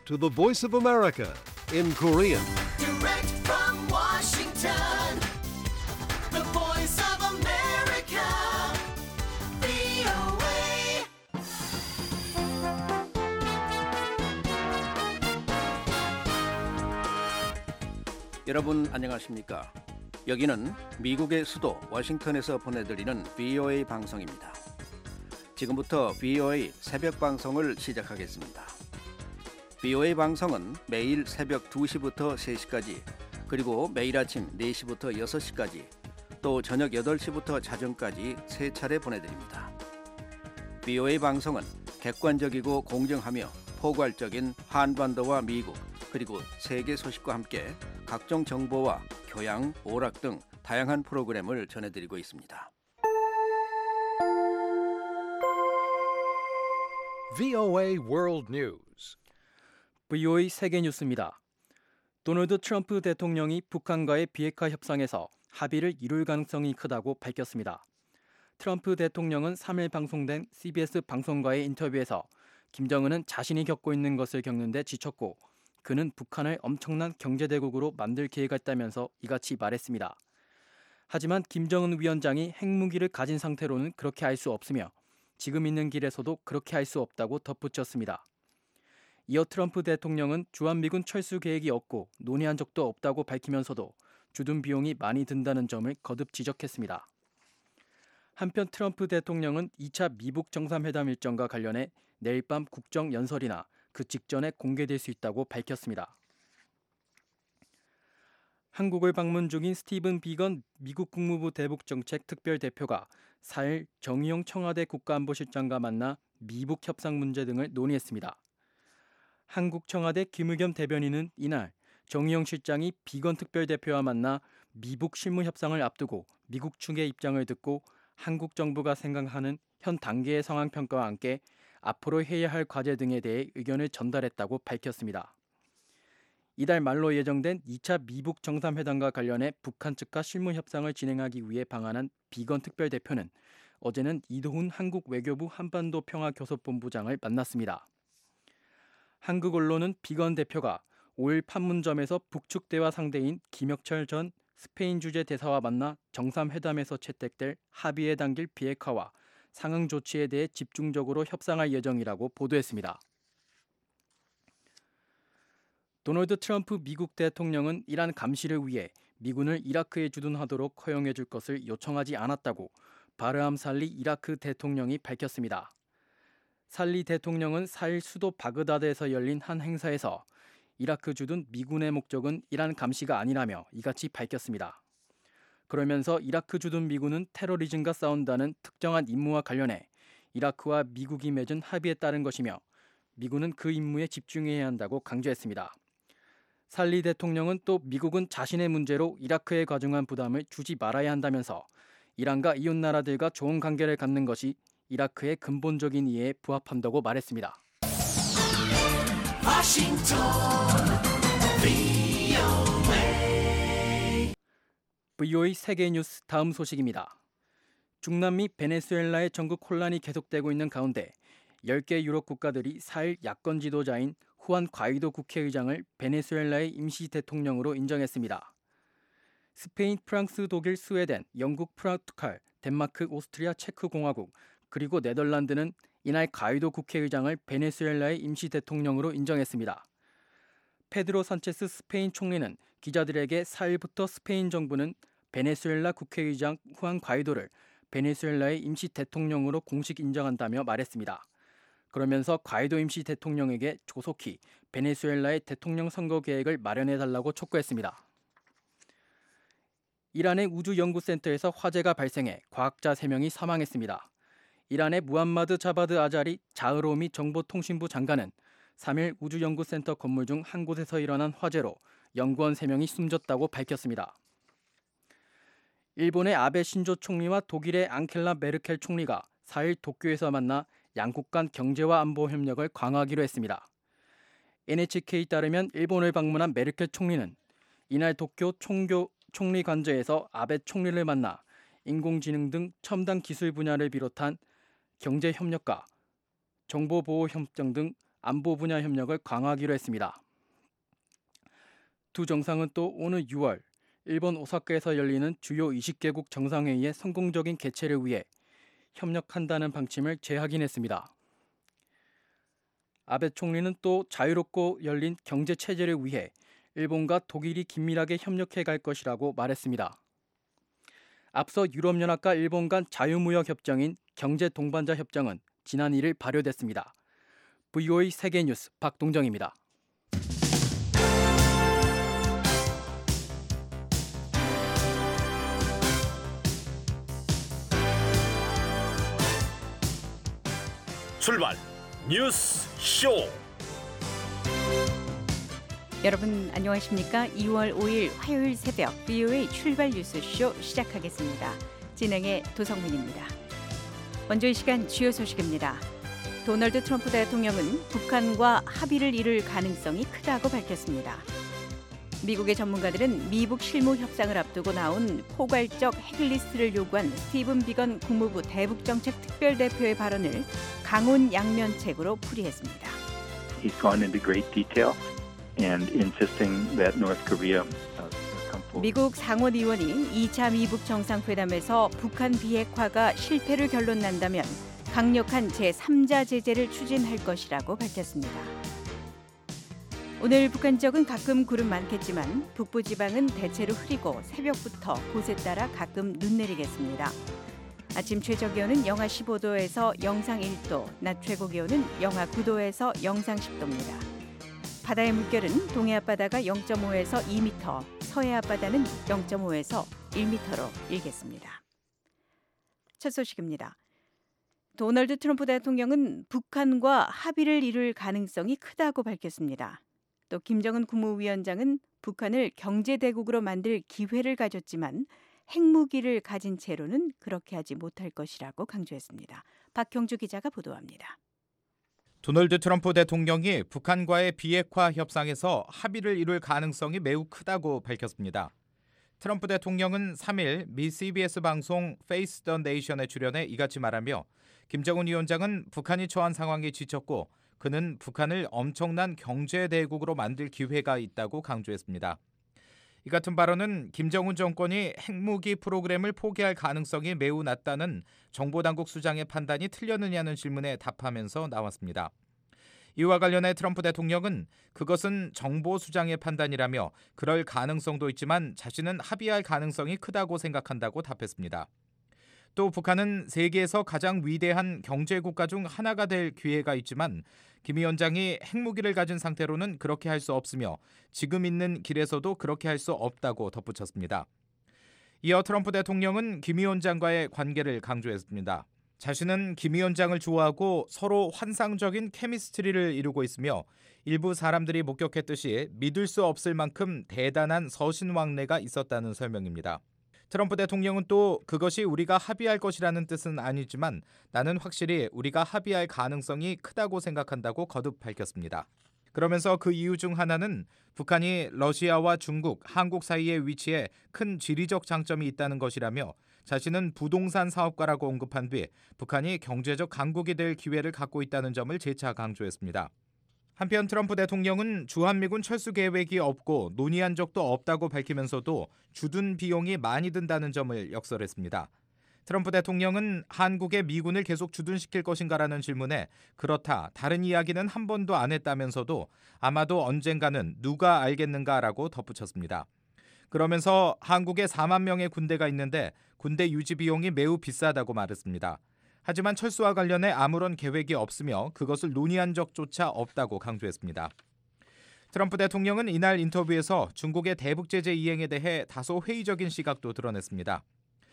to the Voice of America in Korean. Direct from Washington, the voice of America, VOA. 여러분 안녕하십니까? 여기는 미국의 수도 워싱턴에서 보내드리는 VOA 방송입니다. 지금부터 VOA 새벽 방송을 시작하겠습니다. VOA 방송은 매일 새벽 2시부터 3시까지, 그리고 매일 아침 4시부터 6시까지, 또 저녁 8시부터 자정까지 3차례 보내드립니다. VOA 방송은 객관적이고 공정하며 포괄적인 한반도와 미국, 그리고 세계 소식과 함께 각종 정보와 교양, 오락 등 다양한 프로그램을 전해드리고 있습니다. VOA World News. VOA 세계 뉴스입니다. 도널드 트럼프 대통령이 북한과의 비핵화 협상에서 합의를 이룰 가능성이 크다고 밝혔습니다. 트럼프 대통령은 3일 방송된 CBS 방송과의 인터뷰에서 김정은은 자신이 겪고 있는 것을 겪는데 지쳤고 그는 북한을 엄청난 경제대국으로 만들 계획이 있다면서 이같이 말했습니다. 하지만 김정은 위원장이 핵무기를 가진 상태로는 그렇게 할 수 없으며 지금 있는 길에서도 그렇게 할 수 없다고 덧붙였습니다. 이어 트럼프 대통령은 주한미군 철수 계획이 없고 논의한 적도 없다고 밝히면서도 주둔 비용이 많이 든다는 점을 거듭 지적했습니다. 한편 트럼프 대통령은 2차 미북 정상회담 일정과 관련해 내일 밤 국정연설이나 그 직전에 공개될 수 있다고 밝혔습니다. 한국을 방문 중인 스티븐 비건 미국 국무부 대북정책 특별대표가 4일 정의용 청와대 국가안보실장과 만나 미북 협상 문제 등을 논의했습니다. 한국 청와대 김의겸 대변인은 이날 정의용 실장이 비건 특별대표와 만나 미북 실무 협상을 앞두고 미국 측의 입장을 듣고 한국 정부가 생각하는 현 단계의 상황 평가와 함께 앞으로 해야 할 과제 등에 대해 의견을 전달했다고 밝혔습니다. 이달 말로 예정된 2차 미북 정상회담과 관련해 북한 측과 실무 협상을 진행하기 위해 방한한 비건 특별대표는 어제는 이도훈 한국 외교부 한반도 평화교섭본부장을 만났습니다. 한국 언론은 비건 대표가 5일 판문점에서 북측 대화 상대인 김혁철 전 스페인 주재 대사와 만나 정상회담에서 채택될 합의에 담길 비핵화와 상응 조치에 대해 집중적으로 협상할 예정이라고 보도했습니다. 도널드 트럼프 미국 대통령은 이란 감시를 위해 미군을 이라크에 주둔하도록 허용해 줄 것을 요청하지 않았다고 바르함 살리 이라크 대통령이 밝혔습니다. 살리 대통령은 4일 수도 바그다드에서 열린 한 행사에서 이라크 주둔 미군의 목적은 이란 감시가 아니라며 이같이 밝혔습니다. 그러면서 이라크 주둔 미군은 테러리즘과 싸운다는 특정한 임무와 관련해 이라크와 미국이 맺은 합의에 따른 것이며 미군은 그 임무에 집중해야 한다고 강조했습니다. 살리 대통령은 또 미국은 자신의 문제로 이라크에 과중한 부담을 주지 말아야 한다면서 이란과 이웃 나라들과 좋은 관계를 갖는 것이 이라크의 근본적인 이해에 부합한다고 말했습니다. Washington, VOA 세계 뉴스 다음 소식입니다. 중남미 베네수엘라의 전국 혼란이 계속되고 있는 가운데 10개 유럽 국가들이 4일 야권 지도자인 후안 과이도 국회의장을 베네수엘라의 임시 대통령으로 인정했습니다. 스페인, 프랑스, 독일, 스웨덴, 영국, 포르투갈, 덴마크, 오스트리아, 체크공화국, 그리고 네덜란드는 이날 과이도 국회의장을 베네수엘라의 임시 대통령으로 인정했습니다. 페드로 산체스 스페인 총리는 기자들에게 4일부터 스페인 정부는 베네수엘라 국회의장 후안 과이도를 베네수엘라의 임시 대통령으로 공식 인정한다며 말했습니다. 그러면서 과이도 임시 대통령에게 조속히 베네수엘라의 대통령 선거 계획을 마련해달라고 촉구했습니다. 이란의 우주연구센터에서 화재가 발생해 과학자 3명이 사망했습니다. 이란의 무함마드 자바드 아자리 자흐로미 정보통신부 장관은 3일 우주연구센터 건물 중 한 곳에서 일어난 화재로 연구원 3명이 숨졌다고 밝혔습니다. 일본의 아베 신조 총리와 독일의 앙켈라 메르켈 총리가 4일 도쿄에서 만나 양국 간 경제와 안보 협력을 강화하기로 했습니다. NHK에 따르면 일본을 방문한 메르켈 총리는 이날 도쿄 총리 관저에서 아베 총리를 만나 인공지능 등 첨단 기술 분야를 비롯한 경제 협력과 정보보호 협정 등 안보 분야 협력을 강화하기로 했습니다. 두 정상은 또 오는 6월 일본 오사카에서 열리는 주요 20개국 정상회의의 성공적인 개최를 위해 협력한다는 방침을 재확인했습니다. 아베 총리는 또 자유롭고 열린 경제 체제를 위해 일본과 독일이 긴밀하게 협력해 갈 것이라고 말했습니다. 앞서 유럽연합과 일본 간 자유무역 협정인 경제 동반자 협정은 지난 1일 발효됐습니다. VOA 세계뉴스 박동정입니다. 출발 뉴스 쇼. 여러분 안녕하십니까? 2월 5일 화요일 새벽 VOA 출발 뉴스쇼 시작하겠습니다. 진행의 도성민입니다. 먼저 이 시간 주요 소식입니다. 도널드 트럼프 대통령은 북한과 합의를 이룰 가능성이 크다고 밝혔습니다. 미국의 전문가들은 미북 실무 협상을 앞두고 나온 포괄적 핵리스트를 요구한 스티븐 비건 국무부 대북정책 특별대표의 발언을 강혼양면책으로 풀이했습니다. He's gone into great detail and insisting that North Korea come forward. 미국 상원의원이 2차 미북 정상회담에서 북한 비핵화가 실패를 결론난다면 강력한 제3자 제재를 추진할 것이라고 밝혔습니다. 오늘 북한 지역은 가끔 구름 많겠지만 북부 지방은 대체로 흐리고 새벽부터 곳에 따라 가끔 눈 내리겠습니다. 아침 최저 기온은 영하 15도에서 영상 1도, 낮 최고 기온은 영하 9도에서 영상 10도입니다. 바다의 물결은 동해 앞바다가 0.5에서 2m, 서해 앞바다는 0.5에서 1m로 일겠습니다. 첫 소식입니다. 도널드 트럼프 대통령은 북한과 합의를 이룰 가능성이 크다고 밝혔습니다. 또 김정은 국무위원장은 북한을 경제대국으로 만들 기회를 가졌지만 핵무기를 가진 채로는 그렇게 하지 못할 것이라고 강조했습니다. 박형주 기자가 보도합니다. 도널드 트럼프 대통령이 북한과의 비핵화 협상에서 합의를 이룰 가능성이 매우 크다고 밝혔습니다. 트럼프 대통령은 3일 미 CBS 방송 Face the Nation에 출연해 이같이 말하며 김정은 위원장은 북한이 처한 상황에 지쳤고 그는 북한을 엄청난 경제 대국으로 만들 기회가 있다고 강조했습니다. 이 같은 발언은 김정은 정권이 핵무기 프로그램을 포기할 가능성이 매우 낮다는 정보당국 수장의 판단이 틀렸느냐는 질문에 답하면서 나왔습니다. 이와 관련해 트럼프 대통령은 그것은 정보 수장의 판단이라며 그럴 가능성도 있지만 자신은 합의할 가능성이 크다고 생각한다고 답했습니다. 또 북한은 세계에서 가장 위대한 경제국가 중 하나가 될 기회가 있지만 김 위원장이 핵무기를 가진 상태로는 그렇게 할 수 없으며 지금 있는 길에서도 그렇게 할 수 없다고 덧붙였습니다. 이어 트럼프 대통령은 김 위원장과의 관계를 강조했습니다. 자신은 김 위원장을 좋아하고 서로 환상적인 케미스트리를 이루고 있으며 일부 사람들이 목격했듯이 믿을 수 없을 만큼 대단한 서신왕래가 있었다는 설명입니다. 트럼프 대통령은 또 그것이 우리가 합의할 것이라는 뜻은 아니지만 나는 확실히 우리가 합의할 가능성이 크다고 생각한다고 거듭 밝혔습니다. 그러면서 그 이유 중 하나는 북한이 러시아와 중국, 한국 사이에 위치해 큰 지리적 장점이 있다는 것이라며 자신은 부동산 사업가라고 언급한 뒤 북한이 경제적 강국이 될 기회를 갖고 있다는 점을 재차 강조했습니다. 한편 트럼프 대통령은 주한미군 철수 계획이 없고 논의한 적도 없다고 밝히면서도 주둔 비용이 많이 든다는 점을 역설했습니다. 트럼프 대통령은 한국에 미군을 계속 주둔시킬 것인가라는 질문에 그렇다, 다른 이야기는 한 번도 안 했다면서도 아마도 언젠가는 누가 알겠는가라고 덧붙였습니다. 그러면서 한국에 4만 명의 군대가 있는데 군대 유지 비용이 매우 비싸다고 말했습니다. 하지만 철수와 관련해 아무런 계획이 없으며 그것을 논의한 적조차 없다고 강조했습니다. 트럼프 대통령은 이날 인터뷰에서 중국의 대북 제재 이행에 대해 다소 회의적인 시각도 드러냈습니다.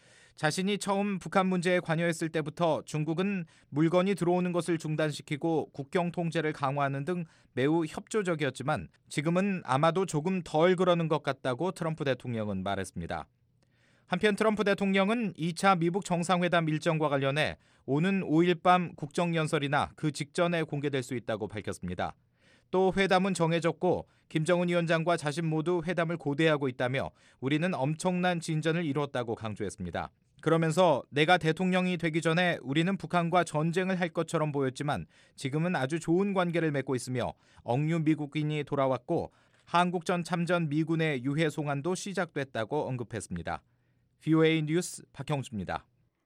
자신이 처음 북한 문제에 관여했을 때부터 중국은 물건이 들어오는 것을 중단시키고 국경 통제를 강화하는 등 매우 협조적이었지만 지금은 아마도 조금 덜 그러는 것 같다고 트럼프 대통령은 말했습니다. 한편 트럼프 대통령은 2차 미북 정상회담 일정과 관련해 오는 5일 밤 국정연설이나 그 직전에 공개될 수 있다고 밝혔습니다. 또 회담은 정해졌고 김정은 위원장과 자신 모두 회담을 고대하고 있다며 우리는 엄청난 진전을 이뤘다고 강조했습니다. 그러면서 내가 대통령이 되기 전에 우리는 북한과 전쟁을 할 것처럼 보였지만 지금은 아주 좋은 관계를 맺고 있으며 억류 미국인이 돌아왔고 한국전 참전 미군의 유해 송환도 시작됐다고 언급했습니다. VOA 뉴스 박형수입니다.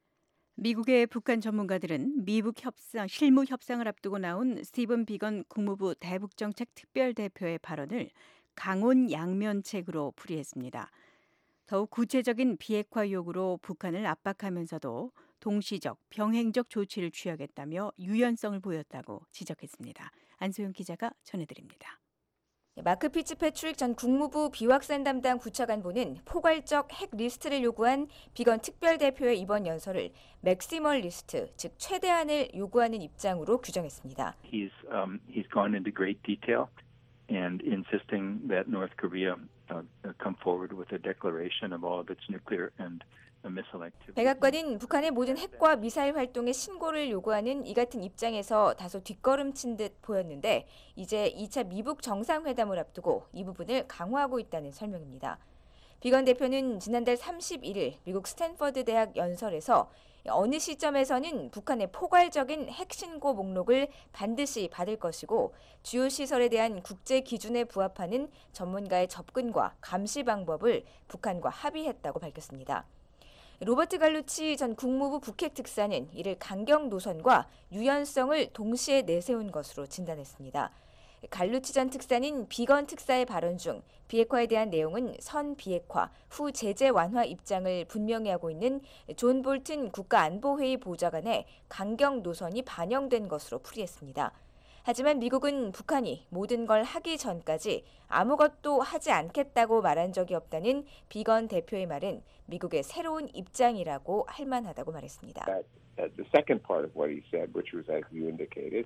미국의 북한 전문가들은 미북 실무 협상을 앞두고 나온 스티븐 비건 국무부 대북정책 특별대표의 발언을 강온 양면책으로 풀이했습니다. 더욱 구체적인 비핵화 요구로 북한을 압박하면서도 동시적, 병행적 조치를 취하겠다며 유연성을 보였다고 지적했습니다. 안소영 기자가 전해드립니다. 마크 피츠패트릭 전 국무부 비확산 담당 부차관보는 포괄적 핵 리스트를 요구한 비건 특별대표의 이번 연설을 맥시멀 리스트, 즉 최대한을 요구하는 입장으로 규정했습니다. He's gone into great detail and insisting that North Korea come forward with a declaration of all of its nuclear and missile activity. 백악관은 북한의 모든 핵과 미사일 활동의 신고를 요구하는 이 같은 입장에서 다소 뒷걸음친 듯 보였는데 이제 2차 미북 정상회담을 앞두고 이 부분을 강화하고 있다는 설명입니다. 비건 대표는 지난달 31일 미국 스탠퍼드 대학 연설에서 어느 시점에서는 북한의 포괄적인 핵 신고 목록을 반드시 받을 것이고 주요 시설에 대한 국제 기준에 부합하는 전문가의 접근과 감시 방법을 북한과 합의했다고 밝혔습니다. 로버트 갈루치 전 국무부 북핵 특사는 이를 강경 노선과 유연성을 동시에 내세운 것으로 진단했습니다. 갈루치 전 특사는 비건 특사의 발언 중 비핵화에 대한 내용은 선 비핵화, 후 제재 완화 입장을 분명히 하고 있는 존 볼튼 국가안보회의 보좌관의 강경 노선이 반영된 것으로 풀이했습니다. 하지만 미국은 북한이 모든 걸 하기 전까지 아무것도 하지 않겠다고 말한 적이 없다는 비건 대표의 말은 미국의 새로운 입장이라고 할 만하다고 말했습니다. The second part of what he said, which was as you indicated,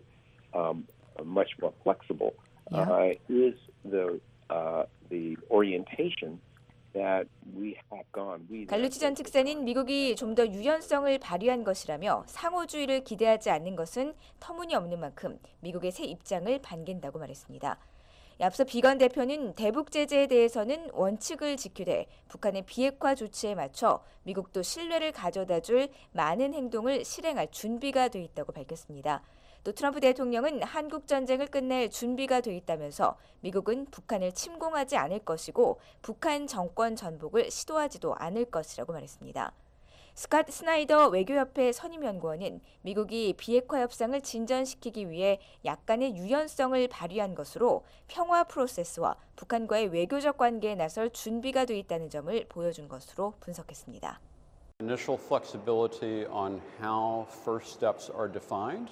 much more flexible, is the orientation that we have gone. 갈루치 전 특사는 미국이 좀 더 유연성을 발휘한 것이라며 상호주의를 기대하지 않는 것은 터무니없는 만큼 미국의 새 입장을 반긴다고 말했습니다. 앞서 비건 대표는 대북 제재에 대해서는 원칙을 지키되 북한의 비핵화 조치에 맞춰 미국도 신뢰를 가져다줄 많은 행동을 실행할 준비가 돼 있다고 밝혔습니다. 또 트럼프 대통령은 한국 전쟁을 끝낼 준비가 돼 있다면서 미국은 북한을 침공하지 않을 것이고 북한 정권 전복을 시도하지도 않을 것이라고 말했습니다. 스캇 스나이더 외교협회 선임연구원은 미국이 비핵화 협상을 진전시키기 위해 약간의 유연성을 발휘한 것으로 평화 프로세스와 북한과의 외교적 관계에 나설 준비가 돼 있다는 점을 보여준 것으로 분석했습니다. Initial flexibility on how first steps are defined.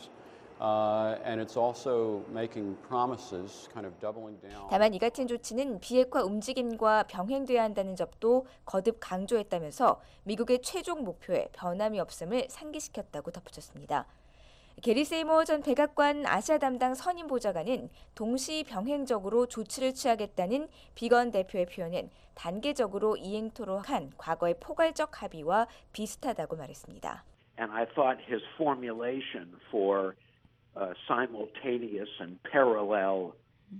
And it's also making promises, kind of doubling down. 다만 이 같은 조치는 비핵화 움직임과 병행돼야 한다는 점도 거듭 강조했다면서 미국의 최종 목표에 변함이 없음을 상기시켰다고 덧붙였습니다. 게리 세이머 전 백악관 아시아 담당 선임 보좌관은 동시 병행적으로 조치를 취하겠다는 비건 대표의 표현은 단계적으로 이행토록 한 과거의 포괄적 합의와 비슷하다고 말했습니다. And I thought his formulation for simultaneous and parallel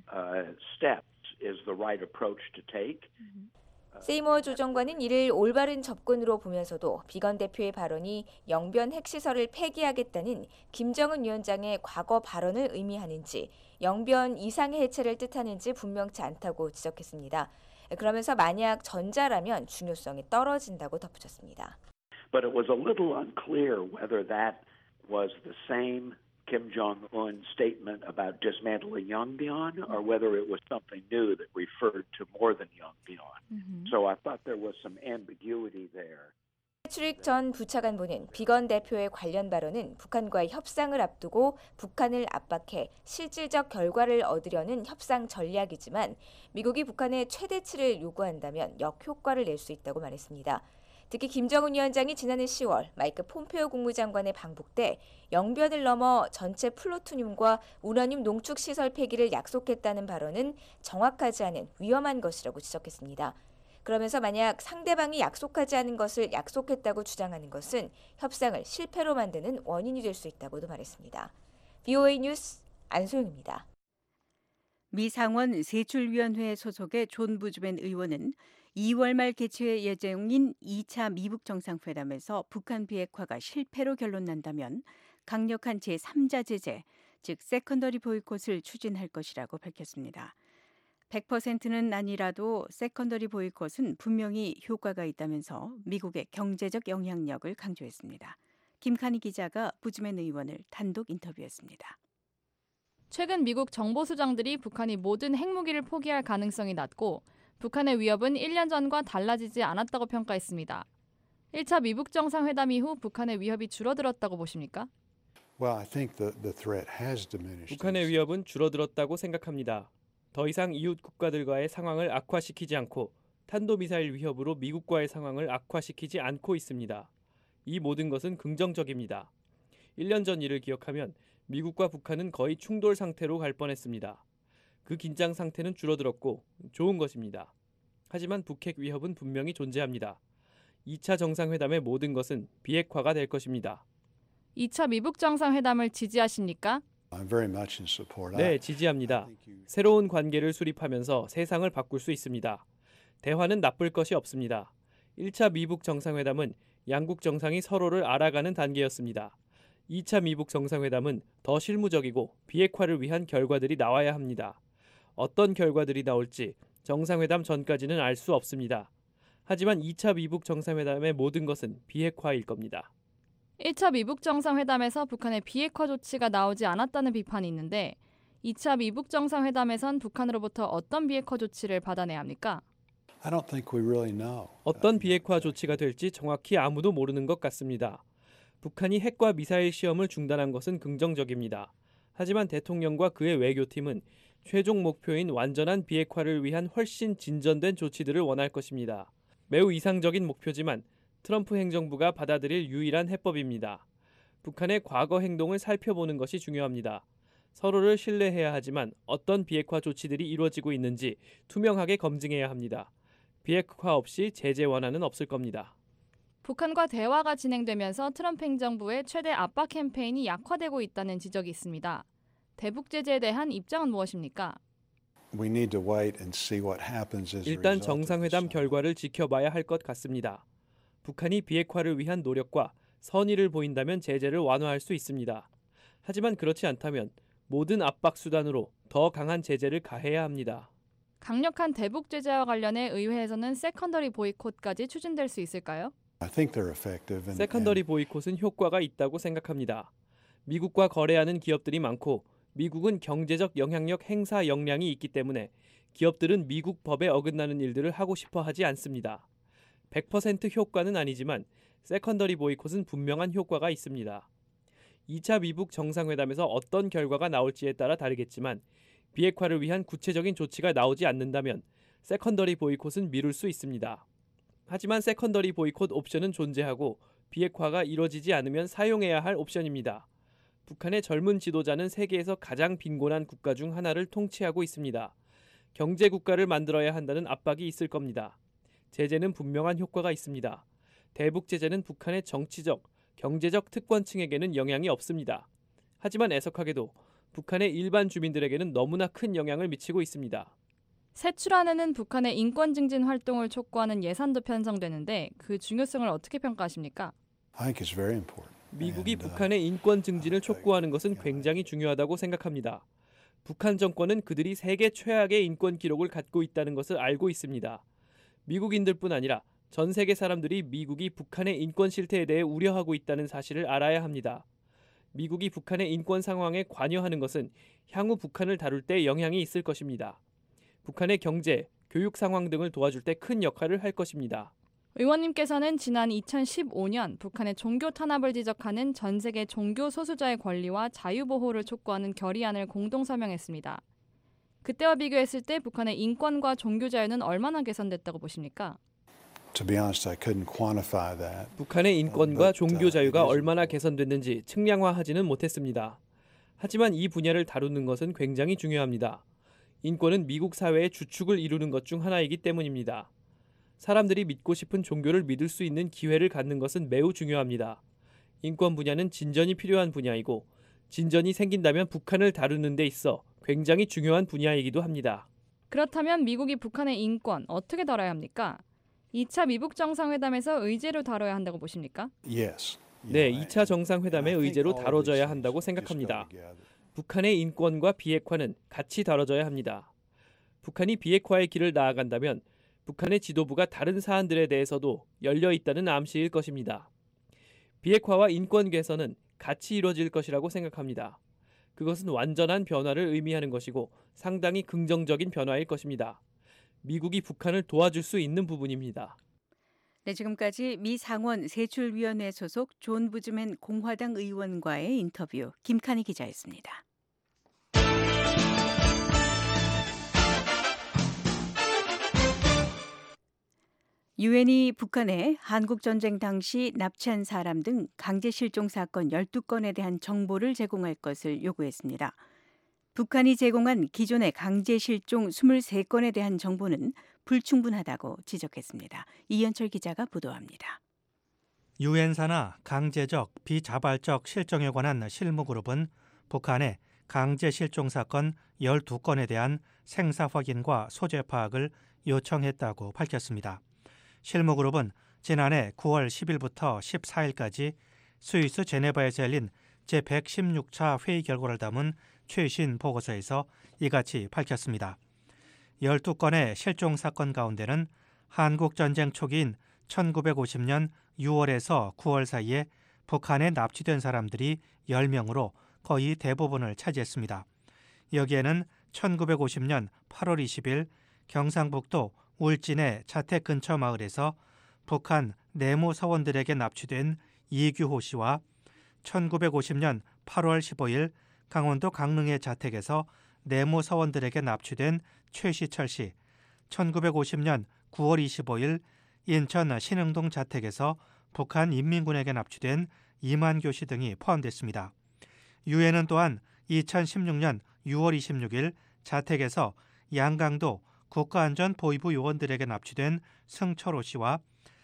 steps is the right approach to take. 세이머 조정관은 이를 올바른 접근으로 보면서도 비건 대표의 발언이 영변 핵시설을 폐기하겠다는 김정은 위원장의 과거 발언을 의미하는지 영변 이상의 해체를 뜻하는지 분명치 않다고 지적했습니다. 그러면서 만약 전자라면 중요성이 떨어진다고 덧붙였습니다. But it was a little unclear whether that was the same Kim Jong-un statement about dismantling Yongbyon or whether it was something new that referred to more than Yongbyon. So I thought there was some ambiguity there. 패트릭 전 부차관보는 비건 대표의 관련 발언은 북한과의 협상을 앞두고 북한을 압박해 실질적 결과를 얻으려는 협상 전략이지만 미국이 북한의 최대치를 요구한다면 역효과를 낼 수 있다고 말했습니다. 특히 김정은 위원장이 지난해 10월 마이크 폼페오 국무장관의 방북 때 영변을 넘어 전체 플루토늄과 우라늄 농축 시설 폐기를 약속했다는 발언은 정확하지 않은 위험한 것이라고 지적했습니다. 그러면서 만약 상대방이 약속하지 않은 것을 약속했다고 주장하는 것은 협상을 실패로 만드는 원인이 될 수 있다고도 말했습니다. VOA 뉴스 안소영입니다. 미 상원 세출위원회 소속의 존 부즈맨 의원은 2월 말 개최 예정인 2차 미북 정상회담에서 북한 비핵화가 실패로 결론난다면 강력한 제3자 제재, 즉 세컨더리 보이콧을 추진할 것이라고 밝혔습니다. 100%는 아니라도 세컨더리 보이콧은 분명히 효과가 있다면서 미국의 경제적 영향력을 강조했습니다. 김칸희 기자가 부즈맨 의원을 단독 인터뷰했습니다. 최근 미국 정보수장들이 북한이 모든 핵무기를 포기할 가능성이 낮고 북한의 위협은 1년 전과 달라지지 않았다고 평가했습니다. 1차 미북 정상회담 이후 북한의 위협이 줄어들었다고 보십니까? 북한의 위협은 줄어들었다고 생각합니다. 더 이상 이웃 국가들과의 상황을 악화시키지 않고 탄도미사일 위협으로 미국과의 상황을 악화시키지 않고 있습니다. 이 모든 것은 긍정적입니다. 1년 전 일을 기억하면 미국과 북한은 거의 충돌 상태로 갈 뻔했습니다. 그 긴장 상태는 줄어들었고 좋은 것입니다. 하지만 북핵 위협은 분명히 존재합니다. 2차 정상회담의 모든 것은 비핵화가 될 것입니다. 2차 미북 정상회담을 지지하십니까? 네, 지지합니다. 새로운 관계를 수립하면서 세상을 바꿀 수 있습니다. 대화는 나쁠 것이 없습니다. 1차 미북 정상회담은 양국 정상이 서로를 알아가는 단계였습니다. 2차 미북 정상회담은 더 실무적이고 비핵화를 위한 결과들이 나와야 합니다. 어떤 결과들이 나올지 정상회담 전까지는 알 수 없습니다. 하지만 2차 미북 정상회담의 모든 것은 비핵화일 겁니다. 1차 미북 정상회담에서 북한의 비핵화 조치가 나오지 않았다는 비판이 있는데 2차 미북 정상회담에선 북한으로부터 어떤 비핵화 조치를 받아내야 합니까? 어떤 비핵화 조치가 될지 정확히 아무도 모르는 것 같습니다. 북한이 핵과 미사일 시험을 중단한 것은 긍정적입니다. 하지만 대통령과 그의 외교팀은 최종 목표인 완전한 비핵화를 위한 훨씬 진전된 조치들을 원할 것입니다. 매우 이상적인 목표지만 트럼프 행정부가 받아들일 유일한 해법입니다. 북한의 과거 행동을 살펴보는 것이 중요합니다. 서로를 신뢰해야 하지만 어떤 비핵화 조치들이 이루어지고 있는지 투명하게 검증해야 합니다. 비핵화 없이 제재 완화는 없을 겁니다. 북한과 대화가 진행되면서 트럼프 행정부의 최대 압박 캠페인이 약화되고 있다는 지적이 있습니다. 대북 제재에 대한 입장은 무엇입니까? 일단 정상회담 결과를 지켜봐야 할 것 같습니다. 북한이 비핵화를 위한 노력과 선의를 보인다면 제재를 완화할 수 있습니다. 하지만 그렇지 않다면 모든 압박 수단으로 더 강한 제재를 가해야 합니다. 강력한 대북 제재와 관련해 의회에서는 세컨더리 보이콧까지 추진될 수 있을까요? 세컨더리 보이콧은 효과가 있다고 생각합니다. 미국과 거래하는 기업들이 많고 미국은 경제적 영향력 행사 역량이 있기 때문에 기업들은 미국 법에 어긋나는 일들을 하고 싶어 하지 않습니다. 100% 효과는 아니지만 세컨더리 보이콧은 분명한 효과가 있습니다. 2차 미북 정상회담에서 어떤 결과가 나올지에 따라 다르겠지만 비핵화를 위한 구체적인 조치가 나오지 않는다면 세컨더리 보이콧은 미룰 수 있습니다. 하지만 세컨더리 보이콧 옵션은 존재하고 비핵화가 이뤄지지 않으면 사용해야 할 옵션입니다. 북한의 젊은 지도자는 세계에서 가장 빈곤한 국가 중 하나를 통치하고 있습니다. 경제 국가를 만들어야 한다는 압박이 있을 겁니다. 제재는 분명한 효과가 있습니다. 대북 제재는 북한의 정치적, 경제적 특권층에게는 영향이 없습니다. 하지만 애석하게도 북한의 일반 주민들에게는 너무나 큰 영향을 미치고 있습니다. 새 출안에는 북한의 인권 증진 활동을 촉구하는 예산도 편성되는데 그 중요성을 어떻게 평가하십니까? 미국이 북한의 인권 증진을 촉구하는 것은 굉장히 중요하다고 생각합니다. 북한 정권은 그들이 세계 최악의 인권 기록을 갖고 있다는 것을 알고 있습니다. 미국인들뿐 아니라 전 세계 사람들이 미국이 북한의 인권 실태에 대해 우려하고 있다는 사실을 알아야 합니다. 미국이 북한의 인권 상황에 관여하는 것은 향후 북한을 다룰 때 영향이 있을 것입니다. 북한의 경제, 교육 상황 등을 도와줄 때 큰 역할을 할 것입니다. 의원님께서는 지난 2015년 북한의 종교 탄압을 지적하는 전 세계 종교 소수자의 권리와 자유보호를 촉구하는 결의안을 공동 서명했습니다. 그때와 비교했을 때 북한의 인권과 종교 자유는 얼마나 개선됐다고 보십니까? 북한의 인권과 종교 자유가 얼마나 개선됐는지 측량화하지는 못했습니다. 하지만 이 분야를 다루는 것은 굉장히 중요합니다. 인권은 미국 사회의 주축을 이루는 것 중 하나이기 때문입니다. 사람들이 믿고 싶은 종교를 믿을 수 있는 기회를 갖는 것은 매우 중요합니다. 인권 분야는 진전이 필요한 분야이고 진전이 생긴다면 북한을 다루는 데 있어 굉장히 중요한 분야이기도 합니다. 그렇다면 미국이 북한의 인권 어떻게 다뤄야 합니까? 2차 미북 정상회담에서 의제로 다뤄야 한다고 보십니까? 네, 2차 정상회담의 의제로 다뤄져야 한다고 생각합니다. 북한의 인권과 비핵화는 같이 다뤄져야 합니다. 북한이 비핵화의 길을 나아간다면 북한의 지도부가 다른 사안들에 대해서도 열려 있다는 암시일 것입니다. 비핵화와 인권 개선은 같이 이루어질 것이라고 생각합니다. 그것은 완전한 변화를 의미하는 것이고 상당히 긍정적인 변화일 것입니다. 미국이 북한을 도와줄 수 있는 부분입니다. 네, 지금까지 미 상원 세출위원회 소속 존 부즈맨 공화당 의원과의 인터뷰 김칸희 기자였습니다. 유엔이 북한에 한국전쟁 당시 납치한 사람 등 강제 실종 사건 12건에 대한 정보를 제공할 것을 요구했습니다. 북한이 제공한 기존의 강제 실종 23건에 대한 정보는 불충분하다고 지적했습니다. 이현철 기자가 보도합니다. 유엔 산하 강제적 비자발적 실종에 관한 실무그룹은 북한의 강제 실종 사건 12건에 대한 생사 확인과 소재 파악을 요청했다고 밝혔습니다. 실무그룹은 지난해 9월 10일부터 14일까지 스위스 제네바에서 열린 제116차 회의 결과를 담은 최신 보고서에서 이같이 밝혔습니다. 12건의 실종 사건 가운데는 한국전쟁 초기인 1950년 6월에서 9월 사이에 북한에 납치된 사람들이 10명으로 거의 대부분을 차지했습니다. 여기에는 1950년 8월 20일 경상북도 울진의 자택 근처 마을에서 북한 내무 서원들에게 납치된 이규호 씨와 1950년 8월 15일 강원도 강릉의 자택에서 내무 서원들에게 납치된 최시철 씨, 1950년 9월 25일 인천 신흥동 자택에서 북한 인민군에게 납치된 이만교 씨 등이 포함됐습니다. 유엔은 또한 2016년 6월 26일 자택에서 양강도 국가안전보위부 요원들에게 납치된 승철호 씨와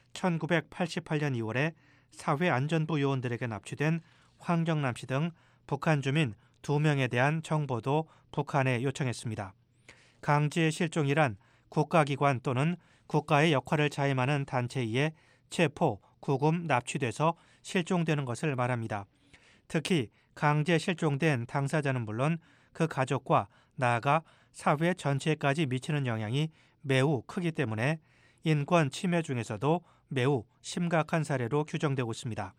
1988년 2월에 사회안전부 요원들에게 납치된 황정남 씨 등 북한 주민 2명에 대한 정보도 북한에 요청했습니다. 강제 실종이란 국가기관 또는 국가의 역할을 자임하는 단체에 의해 체포, 구금, 납치돼서 실종되는 것을 말합니다. 특히 강제 실종된 당사자는 물론 그 가족과 나아가 사회 전체까지 미치는 영향이 매우 크기 때문에 인권 침해 중에서도 매우 심각한 사례로 규정되고 있습니다.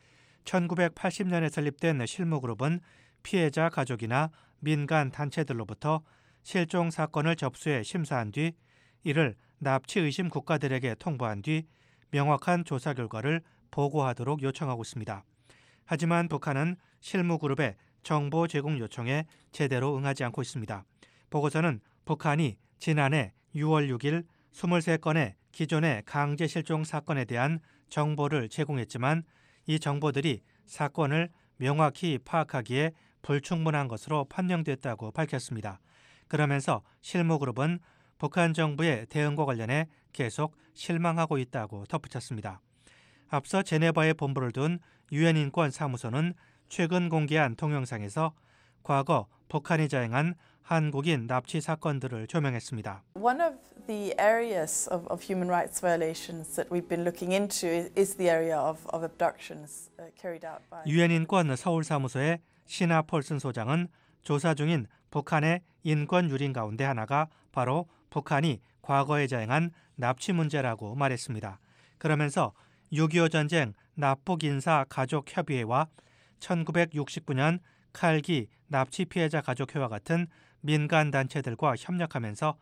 1980년에 설립된 실무그룹은 피해자 가족이나 민간 단체들로부터 실종 사건을 접수해 심사한 뒤 이를 납치 의심 국가들에게 통보한 뒤 명확한 조사 결과를 보고하도록 요청하고 있습니다. 하지만 북한은 실무그룹의 정보 제공 요청에 제대로 응하지 않고 있습니다. 보고서는 북한이 지난해 6월 6일 23건의 기존의 강제 실종 사건에 대한 정보를 제공했지만 이 정보들이 사건을 명확히 파악하기에 불충분한 것으로 판명됐다고 밝혔습니다. 그러면서 실무그룹은 북한 정부의 대응과 관련해 계속 실망하고 있다고 덧붙였습니다. 앞서 제네바에 본부를 둔 유엔 인권 사무소는 최근 공개한 동영상에서 과거 북한이 자행한 한국인 납치 사건들을 조명했습니다. One of the areas of human rights violations that we've been looking into is the area of abductions carried out by 유엔 인권 서울 사무소의 시나 폴슨 소장은 조사 중인 북한의 인권 유린 가운데 하나가 바로 북한이 과거에 자행한 납치 문제라고 말했습니다. 그러면서 6.25 전쟁 납북인사 가족협의회와 1969년 칼기 납치 피해자 가족회와 같은 민간 단체들과 협력하면서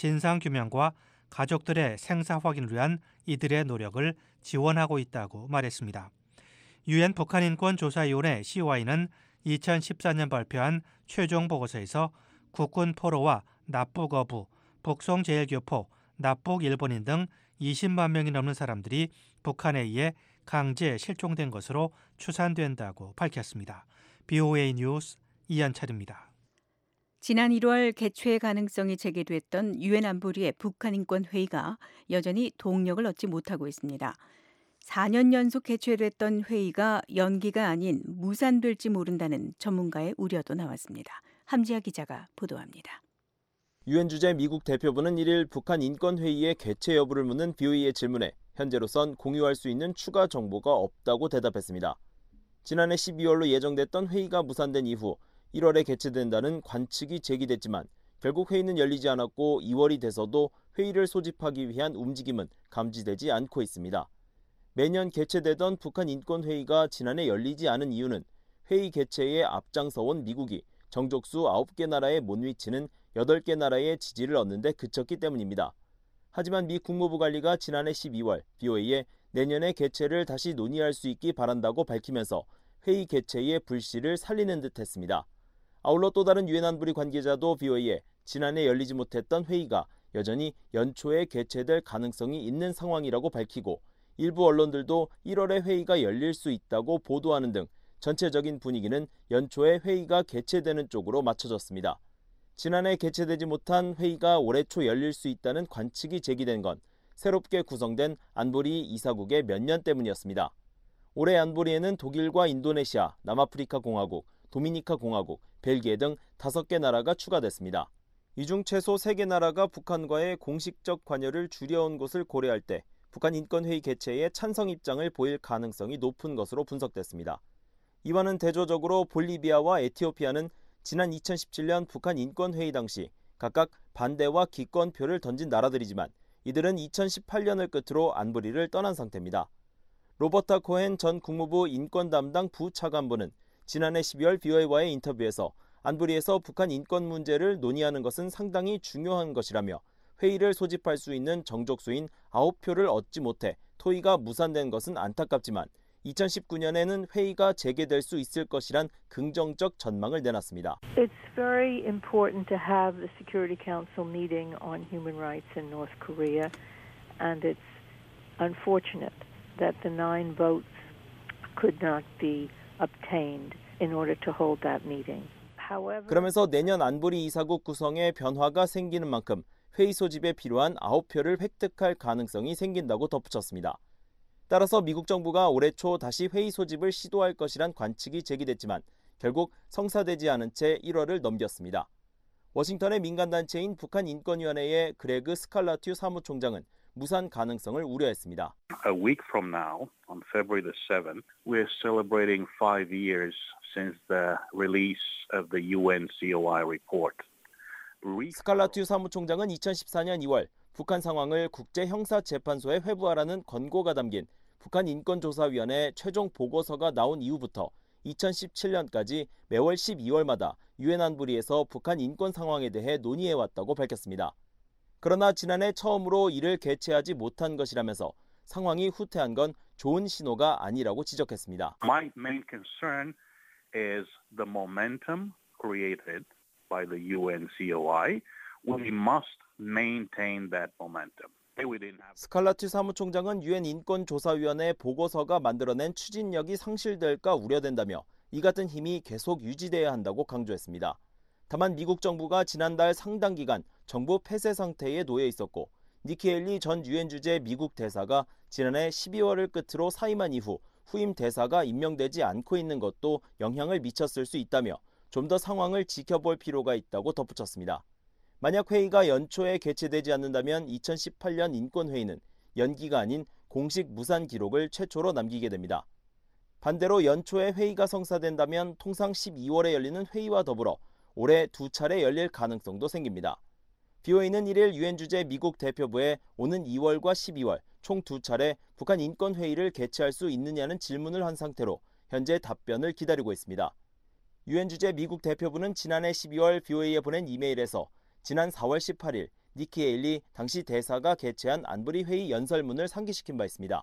진상규명과 가족들의 생사 확인을 위한 이들의 노력을 지원하고 있다고 말했습니다. 유엔 북한인권조사위원회 COI는 2014년 발표한 최종 보고서에서 국군 포로와 납북 어부, 북송제일교포, 납북 일본인 등 20만 명이 넘는 사람들이 북한에 의해 강제 실종된 것으로 추산된다고 밝혔습니다. BOA 뉴스 이한철입니다. 지난 1월 개최 가능성이 제기됐던 유엔 안보리의 북한 인권 회의가 여전히 동력을 얻지 못하고 있습니다. 4년 연속 개최됐던 회의가 연기가 아닌 무산될지 모른다는 전문가의 우려도 나왔습니다. 함지아 기자가 보도합니다. 유엔 주재 미국 대표부는 1일 북한 인권회의의 개최 여부를 묻는 BOA의 질문에 현재로선 공유할 수 있는 추가 정보가 없다고 대답했습니다. 지난해 12월로 예정됐던 회의가 무산된 이후 1월에 개최된다는 관측이 제기됐지만 결국 회의는 열리지 않았고 2월이 돼서도 회의를 소집하기 위한 움직임은 감지되지 않고 있습니다. 매년 개최되던 북한 인권회의가 지난해 열리지 않은 이유는 회의 개최에 앞장서온 미국이 정족수 9개 나라에 못 미치는 8개 나라의 지지를 얻는데 그쳤기 때문입니다. 하지만 미 국무부 관리가 지난해 12월 BOA에 내년에 개최를 다시 논의할 수 있기 바란다고 밝히면서 회의 개최의 불씨를 살리는 듯 했습니다. 아울러 또 다른 유엔 안보리 관계자도 BOA에 지난해 열리지 못했던 회의가 여전히 연초에 개최될 가능성이 있는 상황이라고 밝히고 일부 언론들도 1월에 회의가 열릴 수 있다고 보도하는 등 전체적인 분위기는 연초에 회의가 개최되는 쪽으로 맞춰졌습니다. 지난해 개최되지 못한 회의가 올해 초 열릴 수 있다는 관측이 제기된 건 새롭게 구성된 안보리 이사국의 몇 년 때문이었습니다. 올해 안보리에는 독일과 인도네시아, 남아프리카 공화국, 도미니카 공화국, 벨기에 등 5개 나라가 추가됐습니다. 이 중 최소 3개 나라가 북한과의 공식적 관여를 줄여온 것을 고려할 때 북한 인권회의 개최에 찬성 입장을 보일 가능성이 높은 것으로 분석됐습니다. 이와는 대조적으로 볼리비아와 에티오피아는 지난 2017년 북한 인권회의 당시 각각 반대와 기권표를 던진 나라들이지만 이들은 2018년을 끝으로 안보리를 떠난 상태입니다. 로버타 코헨 전 국무부 인권 담당 부차관보는 지난해 12월 BOA와의 인터뷰에서 안보리에서 북한 인권 문제를 논의하는 것은 상당히 중요한 것이라며 회의를 소집할 수 있는 정족수인 9표를 얻지 못해 토의가 무산된 것은 안타깝지만 2019년에는 회의가 재개될 수 있을 것이란 긍정적 전망을 내놨습니다. It's very important to have the Security Council meeting on human rights in North Korea, and it's unfortunate that the 9 votes could not be obtained in order to hold that meeting. 그러면서 내년 안보리 이사국 구성에 변화가 생기는 만큼 회의 소집에 필요한 9표를 획득할 가능성이 생긴다고 덧붙였습니다. 따라서 미국 정부가 올해 초 다시 회의 소집을 시도할 것이란 관측이 제기됐지만 결국 성사되지 않은 채 1월을 넘겼습니다. 워싱턴의 민간단체인 북한인권위원회의 그레그 스칼라튜 사무총장은 무산 가능성을 우려했습니다. A week from now, on February the 7th, we're celebrating 5 years since the release of the UN COI report. 스칼라튜 사무총장은 2014년 2월 북한 상황을 국제형사재판소에 회부하라는 권고가 담긴 북한인권조사위원회 최종 보고서가 나온 이후부터 2017년까지 매월 12월마다 유엔 안보리에서 북한 인권 상황에 대해 논의해왔다고 밝혔습니다. 그러나 지난해 처음으로 이를 개최하지 못한 것이라면서 상황이 후퇴한 건 좋은 신호가 아니라고 지적했습니다. My main concern is the momentum created by the UN COI. We must maintain that momentum. 스칼라튜 사무총장은 유엔 인권조사위원회 보고서가 만들어낸 추진력이 상실될까 우려된다며 이 같은 힘이 계속 유지돼야 한다고 강조했습니다. 다만 미국 정부가 지난달 상당 기간 정부 폐쇄 상태에 놓여 있었고 니키 헤일리 전 유엔 주재 미국 대사가 지난해 12월을 끝으로 사임한 이후 후임 대사가 임명되지 않고 있는 것도 영향을 미쳤을 수 있다며 좀 더 상황을 지켜볼 필요가 있다고 덧붙였습니다. 만약 회의가 연초에 개최되지 않는다면 2018년 인권회의는 연기가 아닌 공식 무산 기록을 최초로 남기게 됩니다. 반대로 연초에 회의가 성사된다면 통상 12월에 열리는 회의와 더불어 올해 2차례 열릴 가능성도 생깁니다. BOA는 1일 유엔 주재 미국 대표부에 오는 2월과 12월 총 2차례 북한 인권회의를 개최할 수 있느냐는 질문을 한 상태로 현재 답변을 기다리고 있습니다. 유엔 주재 미국 대표부는 지난해 12월 BOA에 보낸 이메일에서 지난 4월 18일 니키 헤일리 당시 대사가 개최한 안보리 회의 연설문을 상기시킨 바 있습니다.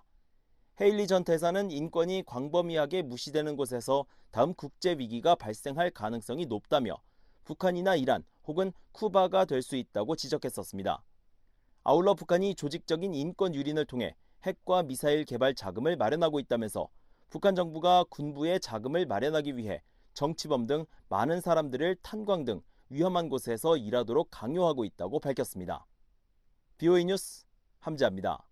헤일리 전 대사는 인권이 광범위하게 무시되는 곳에서 다음 국제 위기가 발생할 가능성이 높다며 북한이나 이란 혹은 쿠바가 될 수 있다고 지적했었습니다. 아울러 북한이 조직적인 인권 유린을 통해 핵과 미사일 개발 자금을 마련하고 있다면서 북한 정부가 군부에 자금을 마련하기 위해 정치범 등 많은 사람들을 탄광 등 위험한 곳에서 일하도록 강요하고 있다고 밝혔습니다. BOA 뉴스 함지아입니다.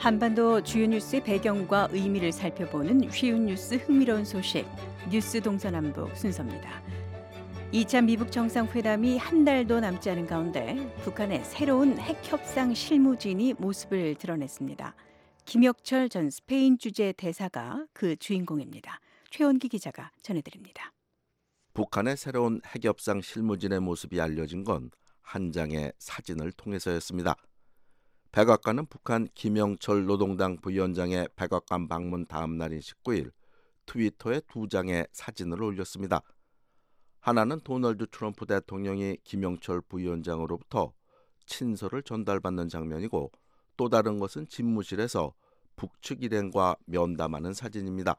한반도 주요 뉴스의 배경과 의미를 살펴보는 쉬운 뉴스 흥미로운 소식 뉴스 동서남북 순서입니다. 2차 미북 정상회담이 한 달도 남지 않은 가운데 북한의 새로운 핵협상 실무진이 모습을 드러냈습니다. 김혁철 전 스페인 주재 대사가 그 주인공입니다. 최원기 기자가 전해드립니다. 북한의 새로운 핵협상 실무진의 모습이 알려진 건 한 장의 사진을 통해서였습니다. 백악관은 북한 김영철 노동당 부위원장의 백악관 방문 다음 날인 19일 트위터에 두 장의 사진을 올렸습니다. 하나는 도널드 트럼프 대통령이 김영철 부위원장으로부터 친서를 전달받는 장면이고 또 다른 것은 집무실에서 북측 일행과 면담하는 사진입니다.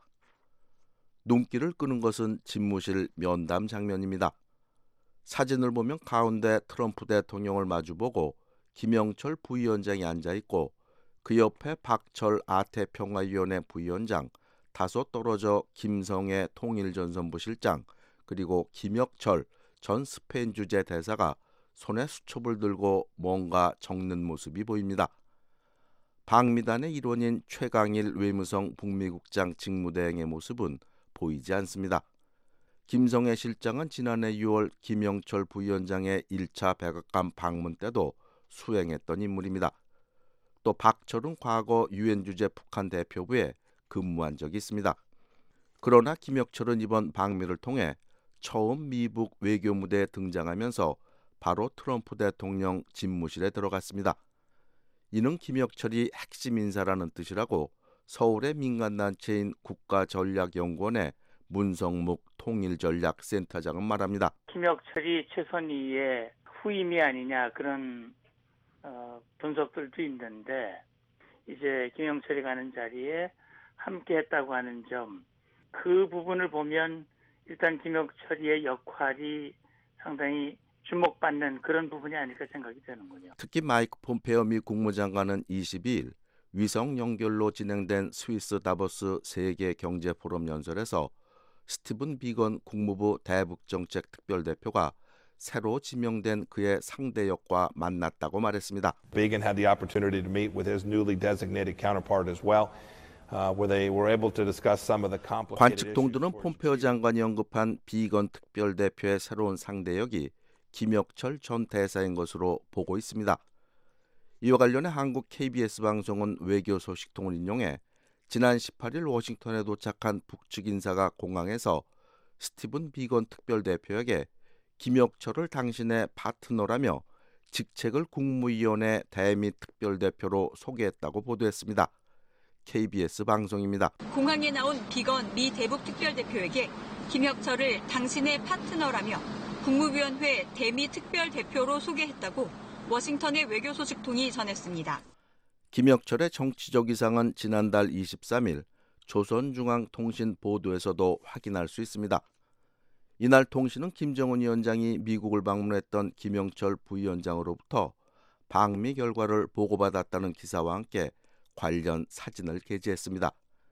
눈길을 끄는 것은 집무실 면담 장면입니다. 사진을 보면 가운데 트럼프 대통령을 마주보고 김영철 부위원장이 앉아있고 그 옆에 박철 아태평화위원회 부위원장, 다소 떨어져 김성애 통일전선부 실장, 그리고 김혁철 전 스페인 주재 대사가 손에 수첩을 들고 뭔가 적는 모습이 보입니다. 방미단의 일원인 최강일 외무성 북미국장 직무대행의 모습은 보이지 않습니다. 김성애 실장은 지난해 6월 김영철 부위원장의 1차 백악관 방문 때도 수행했던 인물입니다. 또 박철은 과거 유엔 주재 북한 대표부에 근무한 적이 있습니다. 그러나 김혁철은 이번 방미를 통해 처음 미북 외교 무대에 등장하면서 바로 트럼프 대통령 집무실에 들어갔습니다. 이는 김혁철이 핵심 인사라는 뜻이라고 서울의 민간단체인 국가전략연구원의 문성묵 통일전략센터장은 말합니다. 김혁철이 최선희의 후임이 아니냐 그런 분석들도 있는데 이제 김영철이 가는 자리에 함께했다고 하는 점, 그 부분을 보면 일단 김영철이의 역할이 상당히 주목받는 그런 부분이 아닐까 생각이 되는군요. 특히 마이크 폼페오 미 국무장관은 22일 위성 연결로 진행된 스위스 다보스 세계 경제 포럼 연설에서 스티븐 비건 국무부 대북정책 특별대표가 새로 지명된 그의 상대역과 만났다고 말했습니다. Bigon had the opportunity to meet with his newly designated counterpart as well, where they were able to discuss some of the complicated 관측 동들은 폼페오 장관이 언급한 비건 특별대표의 새로운 상대역이 김혁철 전 대사인 것으로 보고 있습니다. 이와 관련해 한국 KBS 방송은 외교 소식통을 인용해 지난 18일 워싱턴에 도착한 북측 인사가 공항에서 스티븐 비건 특별대표에게 김혁철을 당신의 파트너라며 직책을 국무위원회 대미 특별대표로 소개했다고 보도했습니다. KBS 방송입니다. 공항에 나온 비건 미 대북 특별대표에게 김혁철을 당신의 파트너라며 국무위원회 대미 특별대표로 소개했다고 워싱턴의 외교소식통이 전했습니다. 김혁철의 정치적 위상은 지난달 23일 조선중앙통신 보도에서도 확인할 수 있습니다. 이날 통신은 김정은 위원장이 미국을 방문했던 김영철 부위원장으로부터 방미 결과를 보고받았다는 기사와 함께 관련 사진을 게재했습니다.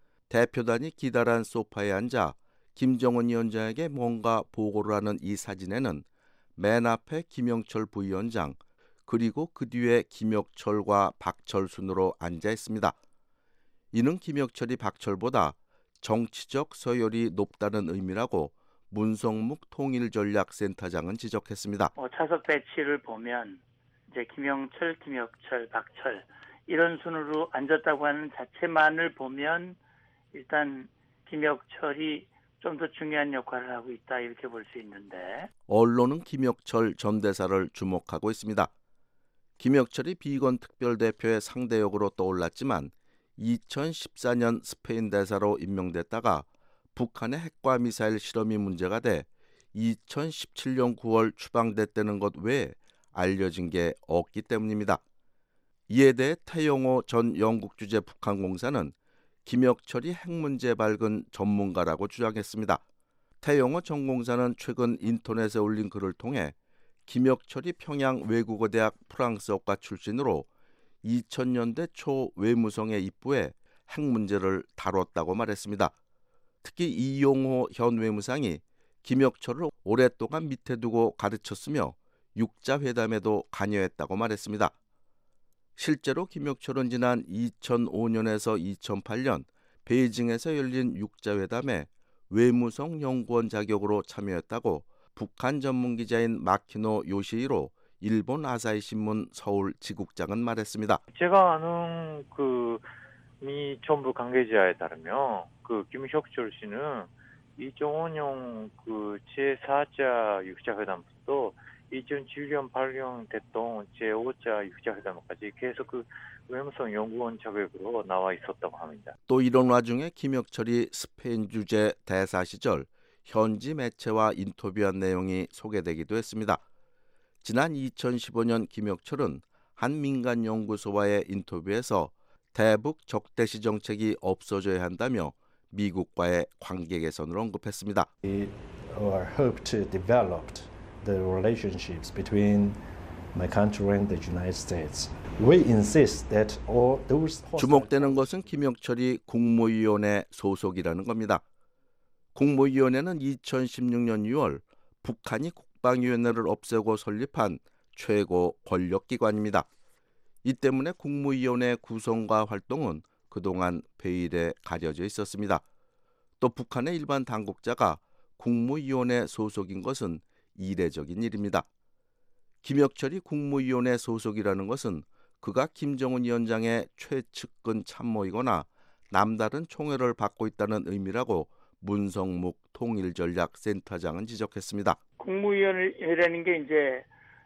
대표단이 기다란 소파에 앉아 김정은 위원장에게 뭔가 보고를 하는 이 사진에는 맨 앞에 김영철 부위원장, 그리고 그 뒤에 김혁철과 박철 순으로 앉아 있습니다. 이는 김혁철이 박철보다 정치적 서열이 높다는 의미라고 문성묵 통일전략센터장은 지적했습니다. 차석 배치를 보면 이제 김영철, 김혁철, 박철 이런 순으로 앉았다고 하는 자체만을 보면 일단 김혁철이 좀 더 중요한 역할을 하고 있다 이렇게 볼 수 있는데, 언론은 김혁철 전 대사를 주목하고 있습니다. 김혁철이 비건 특별대표의 상대역으로 떠올랐지만 2014년 스페인 대사로 임명됐다가 북한의 핵과 미사일 실험이 문제가 돼 2017년 9월 추방됐다는 것 외에 알려진 게 없기 때문입니다. 이에 대해 태영호 전 영국 주재 북한공사는 김혁철이 핵 문제 밝은 전문가라고 주장했습니다. 태영호 전 공사는 최근 인터넷에 올린 글을 통해 김혁철이 평양 외국어대학 프랑스어과 출신으로 2000년대 초 외무성에 입부해 핵 문제를 다뤘다고 말했습니다. 특히 이용호 현 외무상이 김혁철을 오랫동안 밑에 두고 가르쳤으며 육자회담에도 관여했다고 말했습니다. 실제로 김혁철은 지난 2005년에서 2008년 베이징에서 열린 육자회담에 외무성 연구원 자격으로 참여했다고 북한 전문 기자인 마키노 요시히로 일본 아사히 신문 서울 지국장은 말했습니다. 제가 아는 미 정부 관계자에 따르면 김혁철 씨는 2005년 제4자 육자회담부터 2007년 8년 됐던 제5자 육자회담까지 계속 외무성 연구원 자격으로 나와 있었다고 합니다. 또 이런 와중에 김혁철이 스페인 주재 대사 시절 현지 매체와 인터뷰한 내용이 소개되기도 했습니다. 지난 2015년 김혁철은 한 민간 연구소와의 인터뷰에서 대북 적대시 정책이 없어져야 한다며 미국과의 관계 개선을 언급했습니다. We hope to develop the relationships between my country and the United States. We insist that all those 주목되는 것은 김혁철이 국무위원회 소속이라는 겁니다. 국무위원회는 2016년 6월 북한이 국방위원회를 없애고 설립한 최고 권력기관입니다. 이 때문에 국무위원회 구성과 활동은 그동안 베일에 가려져 있었습니다. 또 북한의 일반 당국자가 국무위원회 소속인 것은 이례적인 일입니다. 김혁철이 국무위원회 소속이라는 것은 그가 김정은 위원장의 최측근 참모이거나 남다른 총애를 받고 있다는 의미라고 문성묵 통일전략센터장은 지적했습니다. 국무위원회라는 게 이제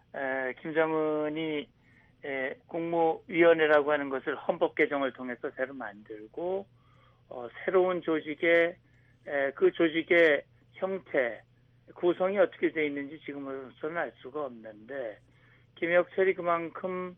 김정은이 국무위원회라고 하는 것을 헌법 개정을 통해서 새로 만들고 새로운 조직의 그 조직의 형태, 구성이 어떻게 돼 있는지 지금으로서는 알 수가 없는데 김혁철이 그만큼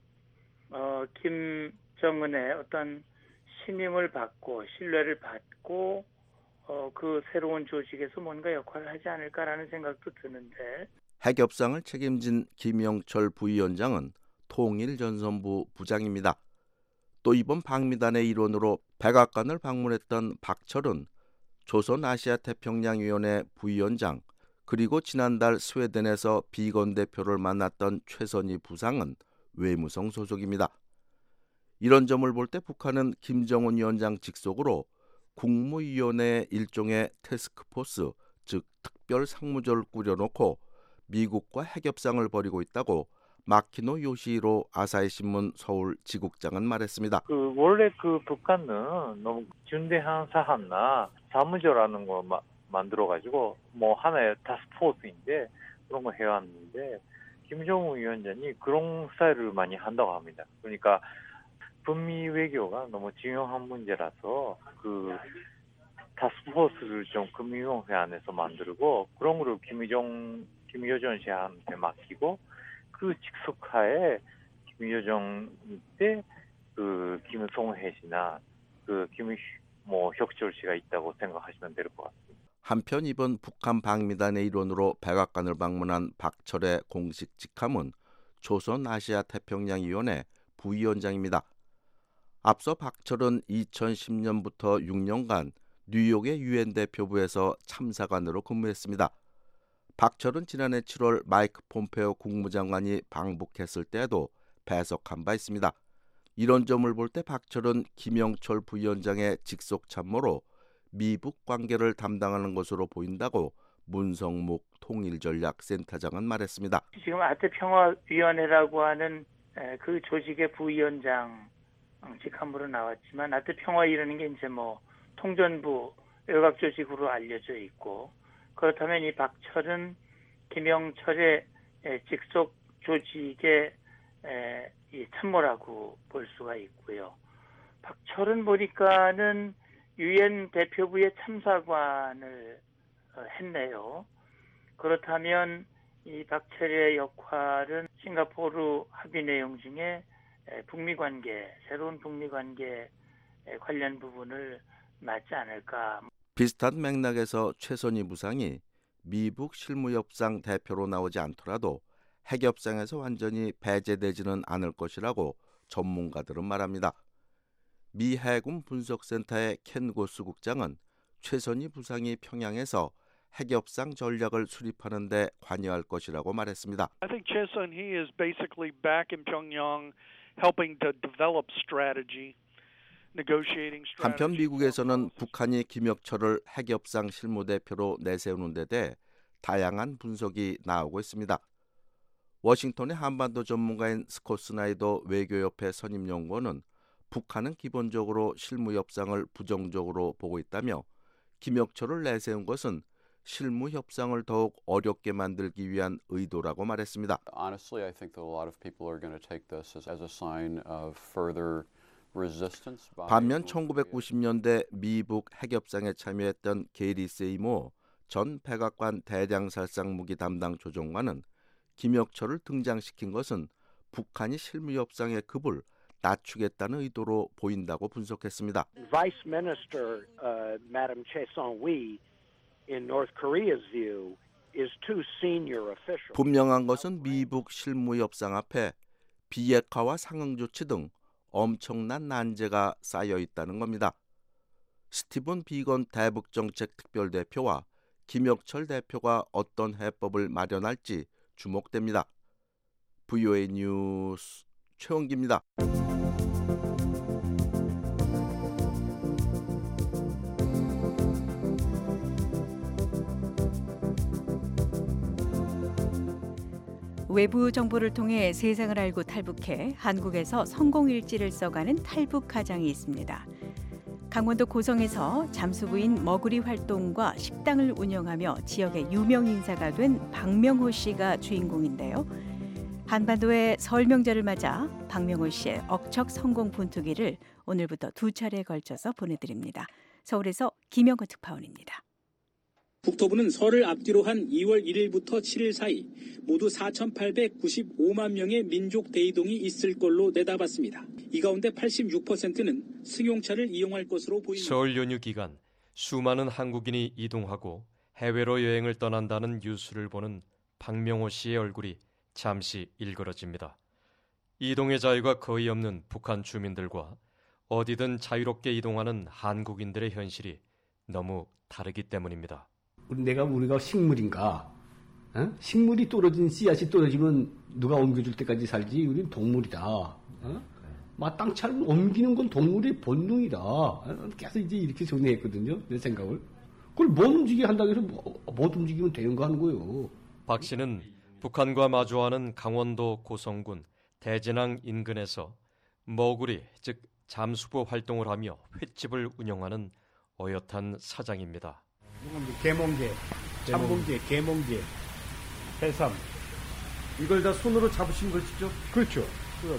김정은의 어떤 신임을 받고 신뢰를 받고 그 새로운 조직에서 뭔가 역할을 하지 않을까라는 생각도 드는데 핵협상을 책임진 김영철 부위원장은 통일전선부 부장입니다. 또 이번 방미단의 일원으로 백악관을 방문했던 박철은 조선아시아태평양위원회 부위원장 그리고 지난달 스웨덴에서 비건 대표를 만났던 최선희 부상은 외무성 소속입니다. 이런 점을 볼 때 북한은 김정은 위원장 직속으로 국무위원회 일종의 태스크포스, 즉 특별 상무조를 꾸려놓고 미국과 핵협상을 벌이고 있다고 마키노 요시히로 아사히 신문 서울 지국장은 말했습니다. 원래 북한은 너무 중대한 사안나 사무조라는 거 만들어가지고 하나의 타스크포스인데 그런 거 해왔는데 김정은 위원장이 그런 스타일을 많이 한다고 합니다. 그러니까 북미 외교가 너무 중요한 문제라서 타스크포스를 좀 금융위원회 안에서 만들고 그런 거를 김여정 씨한테 맡기고 그 직속하에 김여정 때 김성회 씨나 혁철 씨가 있다고 생각하시면 될 것 같습니다. 한편 이번 북한 방미단의 일원으로 백악관을 방문한 박철의 공식 직함은 조선아시아태평양위원회 부위원장입니다. 앞서 박철은 2010년부터 6년간 뉴욕의 유엔 대표부에서 참사관으로 근무했습니다. 박철은 지난해 7월 마이크 폼페오 국무장관이 방북했을 때에도 배석한 바 있습니다. 이런 점을 볼 때 박철은 김영철 부위원장의 직속 참모로 미북 관계를 담당하는 것으로 보인다고 문성묵 통일전략센터장은 말했습니다. 지금 아태평화위원회라고 하는 그 조직의 부위원장 직함으로 나왔지만 아태평화위라는 게 이제 통전부 외곽조직으로 알려져 있고 그렇다면 이 박철은 김영철의 직속 조직의 이 참모라고 볼 수가 있고요. 박철은 보니까는 유엔 대표부의 참사관을 했네요. 그렇다면 이 박철의 역할은 싱가포르 합의 내용 중에 북미 관계, 새로운 북미 관계 관련 부분을 맡지 않을까. 비슷한 맥락에서 최선희 부상이 미북 실무협상 대표로 나오지 않더라도 핵협상에서 완전히 배제되지는 않을 것이라고 전문가들은 말합니다. 미 해군 분석센터의 켄 고스 국장은 최선희 부상이 평양에서 핵협상 전략을 수립하는 데 관여할 것이라고 말했습니다. I think Choi Sun-hee is basically back in Pyongyang helping to develop strategy. 한편 미국에서는 북한이 김혁철을 핵협상 실무대표로 내세우는 데 대해 다양한 분석이 나오고 있습니다. 워싱턴의 한반도 전문가인 스콧 스나이더 외교협회 선임연구원은 북한은 기본적으로 실무협상을 부정적으로 보고 있다며 김혁철을 내세운 것은 실무협상을 더욱 어렵게 만들기 위한 의도라고 말했습니다. Honestly, I think that a lot of people are going to take this as a sign of further 반면 1990년대 미북 핵협상에 참여했던 게리 세이모 전 백악관 대량살상무기 담당 조정관은 김혁철을 등장시킨 것은 북한이 실무협상의 급을 낮추겠다는 의도로 보인다고 분석했습니다. Vice Minister Madam Chae Song-wi in North Korea's view is too senior official. 분명한 것은 미북 실무협상 앞에 비핵화와 상응 조치 등 엄청난 난제가 쌓여 있다는 겁니다. 스티븐 비건 대북정책특별대표와 김혁철 대표가 어떤 해법을 마련할지 주목됩니다. VOA 뉴스 최원기입니다. 외부 정보를 통해 세상을 알고 탈북해 한국에서 성공일지를 써가는 탈북가장이 있습니다. 강원도 고성에서 잠수부인 머구리 활동과 식당을 운영하며 지역의 유명 인사가 된 박명호 씨가 주인공인데요. 한반도의 설 명절을 맞아 박명호 씨의 억척 성공 분투기를 오늘부터 2차례에 걸쳐서 보내드립니다. 서울에서 김영건 특파원입니다. 국토부는 설을 앞뒤로 한 2월 1일부터 7일 사이 모두 4,895만 명의 민족 대이동이 있을 걸로 내다봤습니다. 이 가운데 86%는 승용차를 이용할 것으로 보입니다. 설 연휴 기간 수많은 한국인이 이동하고 해외로 여행을 떠난다는 뉴스를 보는 박명호 씨의 얼굴이 잠시 일그러집니다. 이동의 자유가 거의 없는 북한 주민들과 어디든 자유롭게 이동하는 한국인들의 현실이 너무 다르기 때문입니다. 우리가 식물인가? 어? 식물이 떨어진 씨앗이 떨어지면 누가 옮겨줄 때까지 살지. 우리는 동물이다. 어? 마땅치 옮기는 건 동물의 본능이다. 계속 이제 이렇게 정리했거든요. 내 생각을. 그걸 못 움직이게 한다고 해서 못 움직이면 되는 거 하는 거예요. 박 씨는 북한과 마주하는 강원도 고성군 대진항 인근에서 머구리, 즉 잠수부 활동을 하며 횟집을 운영하는 어엿한 사장입니다. 개멍게, 참멍게, 개멍게, 해삼. 이걸 다 손으로 잡으신 것이죠? 그렇죠. 그렇죠.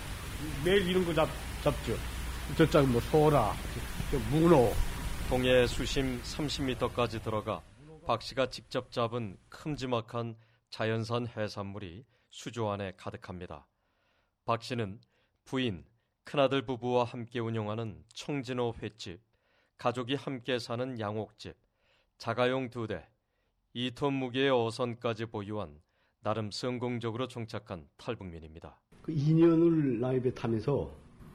매일 이런 거 잡죠. 저쪽 뭐 소라, 문어. 동해 수심 30m까지 들어가 박 씨가 직접 잡은 큼지막한 자연산 해산물이 수조 안에 가득합니다. 박 씨는 부인, 큰아들 부부와 함께 운영하는 청진호 횟집, 가족이 함께 사는 양옥집, 자가용 2대, 2톤 무게의 어선까지 보유한 나름 성공적으로 정착한 탈북민입니다. 그 2년을 나이배 타면서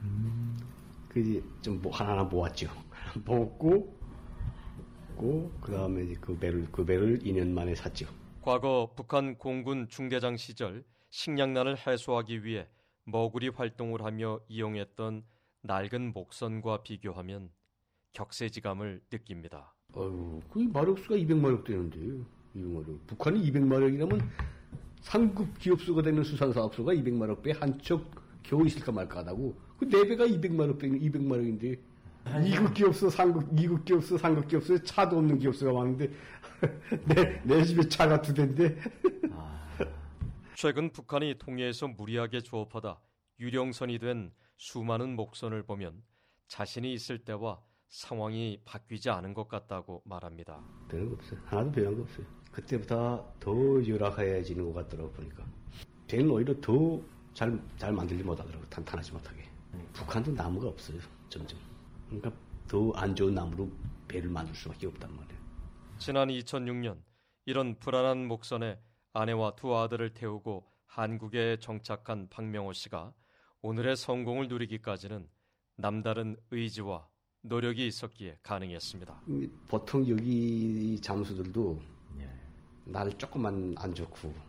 좀 하나하나 모았죠. 모았고 그 다음에 그 배를 2년 만에 샀죠. 과거 북한 공군 중대장 시절 식량난을 해소하기 위해 머구리 활동을 하며 이용했던 낡은 목선과 비교하면 격세지감을 느낍니다. 그 마력수가 200마력 되는데 200마력. 북한이 200마력이라면 상급 기업수가 되는 수산사업소가 200마력 배 한 척 겨우 있을까 말까 하다고. 그 4배가 200마력인데 2급 기업수, 2급 기업수, 3급 기업수에 차도 없는 기업수가 많은데 내 집에 차가 2대인데. 최근 북한이 동해에서 무리하게 조업하다 유령선이 된 수많은 목선을 보면 자신이 있을 때와 상황이 바뀌지 않은 것 같다고 말합니다. 되는 거 없어요. 하나도 변한 거 없어요. 그때보다 더 열악해지는 것 같더라고 보니까. 배는 오히려 더 잘 만들지 못하더라고. 탄탄하지 못하게. 북한도 나무가 없어요. 점점. 그러니까 더 안 좋은 나무로 배를 만들 수밖에 없단 말이에요. 지난 2006년 이런 불안한 목선에 아내와 2 아들을 태우고 한국에 정착한 박명호 씨가 오늘의 성공을 누리기까지는 남다른 의지와 노력이 있었기에 가능했습니다. 보통 여기 잠수들도 날 조금만 안 좋고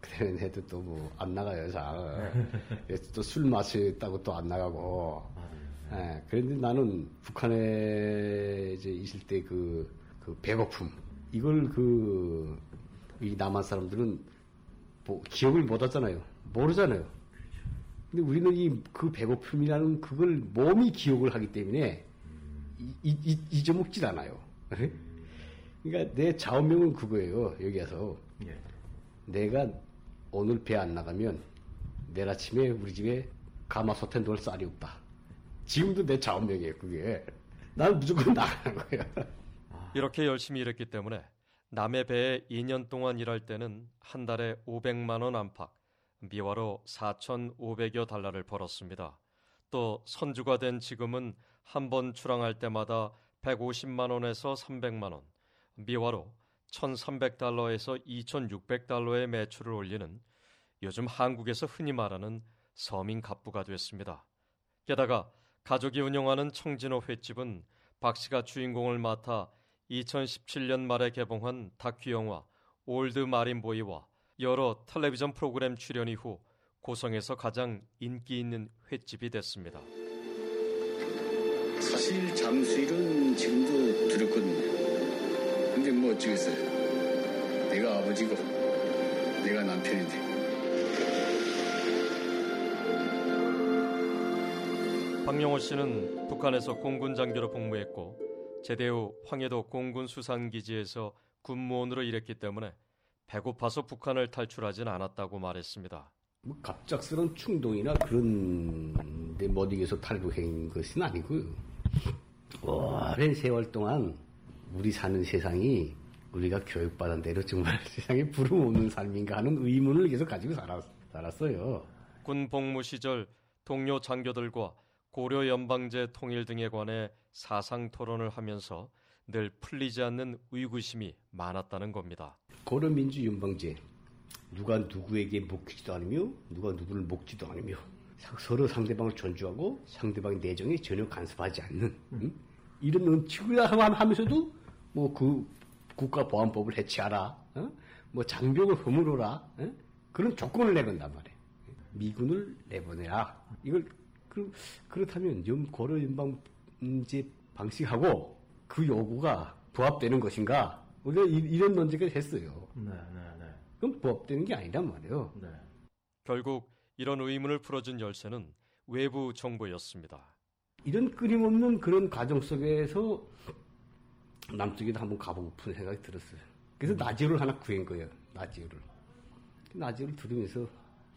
그런 애도 또 뭐 안 나가요, 잘. 또 술 마셨다고 또 안 나가고. 예, 그런데 나는 북한에 이제 있을 때 그 배고픔, 이걸 이 남한 사람들은 뭐 기억을 못 하잖아요. 모르잖아요. 근데 우리는 그 배고픔이라는 그걸 몸이 기억을 하기 때문에 잊어먹질 않아요. 그러니까 내 좌우명은 그거예요. 여기 와서. 예. 내가 오늘 배 안 나가면 내일 아침에 우리 집에 가마솥에 놓을 쌀이 없다. 지금도 내 좌우명이에요. 그게. 난 무조건 나가는 거예요. 이렇게 열심히 일했기 때문에 남의 배에 2년 동안 일할 때는 한 달에 500만 원 안팎, 미화로 4,500여 달러를 벌었습니다. 또 선주가 된 지금은 한 번 출항할 때마다 150만 원에서 300만 원, 미화로 1,300달러에서 2,600달러의 매출을 올리는 요즘 한국에서 흔히 말하는 서민 갑부가 됐습니다. 게다가 가족이 운영하는 청진호 횟집은 박 씨가 주인공을 맡아 2017년 말에 개봉한 다큐 영화 올드 마린보이와 여러 텔레비전 프로그램 출연 이후 고성에서 가장 인기 있는 횟집이 됐습니다. 사실 잠수일은 지금도 두렵거든요. 근데 뭐 어쩌겠어요. 내가 아버지고 내가 남편인데. 박영호 씨는 북한에서 공군 장교로 복무했고 제대 후 황해도 공군 수산기지에서 군무원으로 일했기 때문에 배고파서 북한을 탈출하진 않았다고 말했습니다. 뭐 갑작스러운 충동이나 그런 데 못 이겨서 탈북한 것은 아니고요. 오랜 세월 동안 우리 사는 세상이 우리가 교육받은 대로 정말 세상에 부름 없는 삶인가 하는 의문을 계속 가지고 살았어요. 군 복무 시절 동료 장교들과 고려 연방제 통일 등에 관해 사상 토론을 하면서 늘 풀리지 않는 의구심이 많았다는 겁니다. 고려 민주 연방제, 누가 누구에게 먹히지도 않으며 누가 누구를 먹지도 않으며 서로 상대방을 존중하고 상대방의 내정에 전혀 간섭하지 않는 이런 원칙을 하면서도 뭐 그 국가보안법을 해체하라, 뭐 장벽을 허물어라, 그런 조건을 내건단 말이에요. 미군을 내보내라. 이걸 그렇다면 고려 연방제 방식하고 그 요구가 부합되는 것인가? 우리가 이런 논쟁을 했어요. 네. 그럼 부합되는 게 아니란 말이에요. 네. 결국 이런 의문을 풀어준 열쇠는 외부 정보였습니다. 이런 끊임없는 그런 과정 속에서 남쪽에도 한번 가보고픈 생각이 들었어요. 그래서 라디오를 하나 구한 거예요. 라디오를 들으면서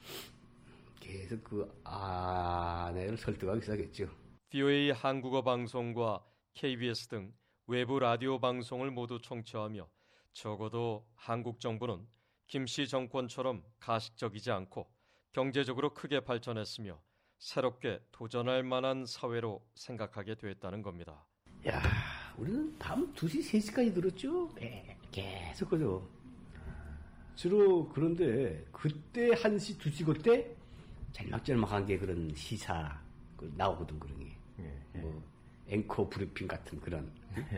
계속 그 아내를 설득하기 시작했죠. VOA 한국어 방송과 KBS 등 외부 라디오 방송을 모두 청취하며 적어도 한국 정부는 김씨 정권처럼 가식적이지 않고 경제적으로 크게 발전했으며 새롭게 도전할 만한 사회로 생각하게 됐다는 겁니다. 야, 우리는 밤 2시, 3시까지 들었죠? 계속 그죠. 주로 그런데 그때 1시, 2시 그때 짤막짤막한 게 그런 시사 나오거든, 그런 게. 뭐 앵커 브리핑 같은 그런.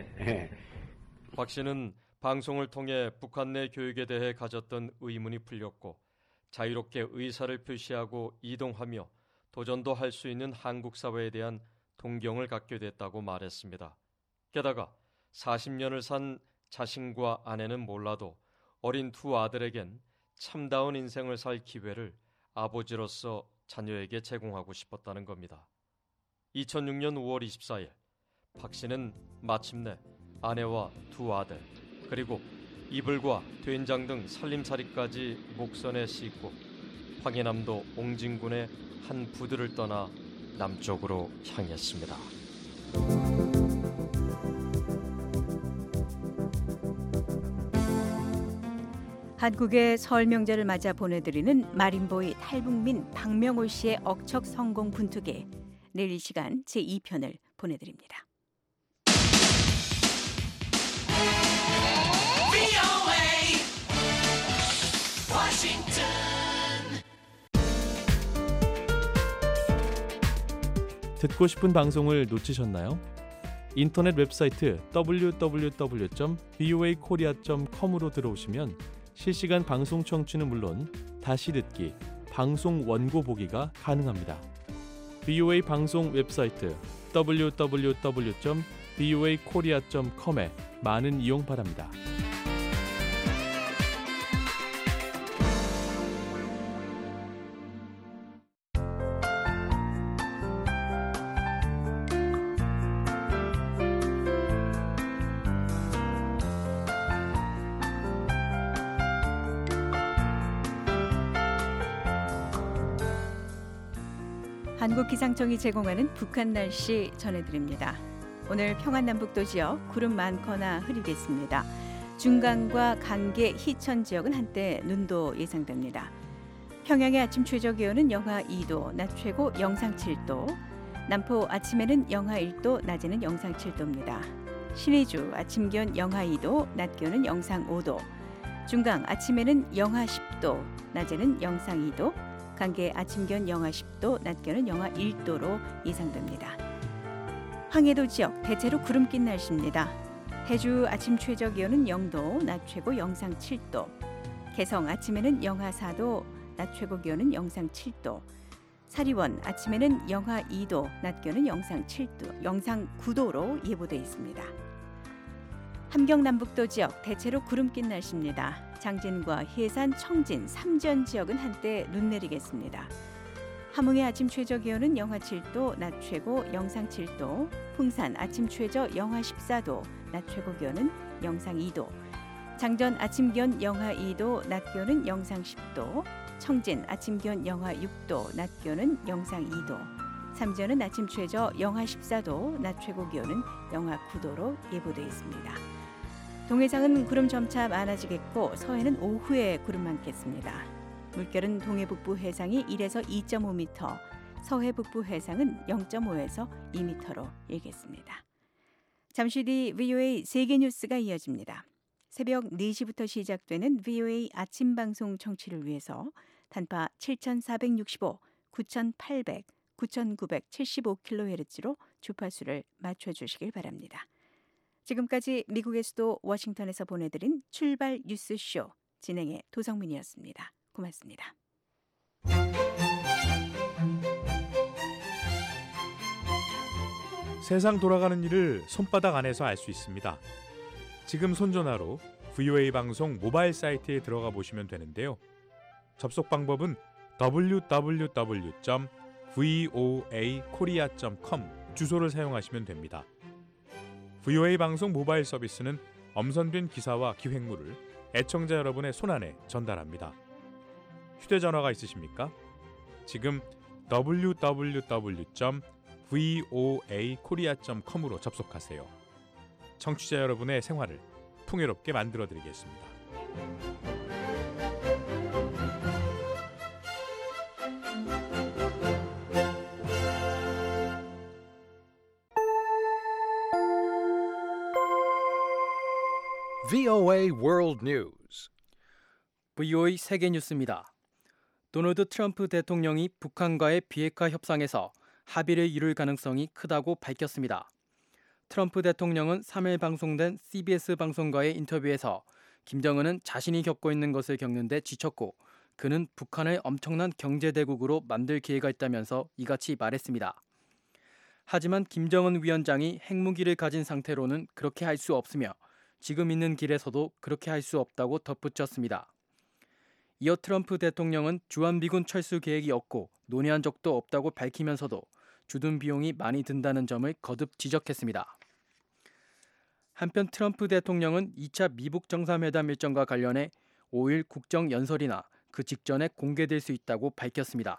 박 씨는 방송을 통해 북한 내 교육에 대해 가졌던 의문이 풀렸고 자유롭게 의사를 표시하고 이동하며 도전도 할 수 있는 한국 사회에 대한 동경을 갖게 됐다고 말했습니다. 게다가 40년을 산 자신과 아내는 몰라도 어린 두 아들에겐 참다운 인생을 살 기회를 아버지로서 자녀에게 제공하고 싶었다는 겁니다. 2006년 5월 24일 박 씨는 마침내 아내와 두 아들 그리고 이불과 된장 등 살림살이까지 목선에 싣고 황해남도 옹진군의 한 부두를 떠나 남쪽으로 향했습니다. 한국의 설 명절을 맞아 보내드리는 마린보이 탈북민 박명호 씨의 억척 성공 분투기. 내일 이 시간 제2편을 보내드립니다. 듣고 싶은 방송을 놓치셨나요? 인터넷 웹사이트 www.voakorea.com으로 들어오시면 실시간 방송 청취는 물론 다시 듣기, 방송 원고 보기가 가능합니다. VOA 방송 웹사이트 www.voakorea.com에 많은 이용 바랍니다. 한국기상청이 제공하는 북한 날씨 전해드립니다. 오늘 평안남북도 지역 구름 많거나 흐리겠습니다. 중강과 강계, 희천 지역은 한때 눈도 예상됩니다. 평양의 아침 최저 기온은 영하 2도, 낮 최고 영상 7도. 남포 아침에는 영하 1도, 낮에는 영상 7도입니다. 신의주 아침 기온 영하 2도, 낮 기온은 영상 5도. 중강 아침에는 영하 10도, 낮에는 영상 2도. 강계 아침 기온 영하 10도, 낮 기온은 영하 1도로 예상됩니다. 황해도 지역 대체로 구름 낀 날씨입니다. 해주 아침 최저 기온은 0도, 낮 최고 영상 7도. 개성 아침에는 영하 4도, 낮 최고 기온은 영상 7도. 사리원 아침에는 영하 2도, 낮 기온은 영상 7도, 영상 9도로 예보돼 있습니다. 함경 남북도 지역 대체로 구름 낀 날씨입니다. 장진과 해산, 청진, 삼전 지역은 한때 눈 내리겠습니다. 함흥의 아침 최저 기온은 영하 7도, 낮 최고 영상 7도. 풍산 아침 최저 영하 14도, 낮 최고 기온은 영상 2도. 장전 아침 기온 영하 2도, 낮 기온은 영상 10도. 청진 아침 기온 영하 6도, 낮 기온은 영상 2도. 삼전은 아침 최저 영하 14도, 낮 최고 기온은 영하 9도로 예보돼 있습니다. 동해상은 구름 점차 많아지겠고 서해는 오후에 구름 많겠습니다. 물결은 동해 북부 해상이 1에서 2.5m, 서해 북부 해상은 0.5에서 2m로 일겠습니다. 잠시 뒤 VOA 세계 뉴스가 이어집니다. 새벽 4시부터 시작되는 VOA 아침 방송 청취를 위해서 단파 7465, 9800, 9975kHz로 주파수를 맞춰주시길 바랍니다. 지금까지 미국의 수도 워싱턴에서 보내드린 출발 뉴스쇼 진행의 도성민이었습니다. 고맙습니다. 세상 돌아가는 일을 손바닥 안에서 알 수 있습니다. 지금 손전화로 VOA 방송 모바일 사이트에 들어가 보시면 되는데요. 접속 방법은 www.voakorea.com 주소를 사용하시면 됩니다. VOA 방송 모바일 서비스는 엄선된 기사와 기획물을 애청자 여러분의 손안에 전달합니다. 휴대전화가 있으십니까? 지금 www.voakorea.com으로 접속하세요. 청취자 여러분의 생활을 풍요롭게 만들어드리겠습니다. VOA World News. VOA 세계 뉴스입니다. 도널드 트럼프 대통령이 북한과의 비핵화 협상에서 합의를 이룰 가능성이 크다고 밝혔습니다. 트럼프 대통령은 3일 방송된 CBS 방송과의 인터뷰에서 김정은은 자신이 겪고 있는 것을 겪는데 지쳤고 그는 북한을 엄청난 경제대국으로 만들 기회가 있다면서 이같이 말했습니다. 하지만 김정은 위원장이 핵무기를 가진 상태로는 그렇게 할 수 없으며 지금 있는 길에서도 그렇게 할 수 없다고 덧붙였습니다. 이어 트럼프 대통령은 주한미군 철수 계획이 없고 논의한 적도 없다고 밝히면서도 주둔 비용이 많이 든다는 점을 거듭 지적했습니다. 한편 트럼프 대통령은 2차 미북 정상회담 일정과 관련해 5일 국정연설이나 그 직전에 공개될 수 있다고 밝혔습니다.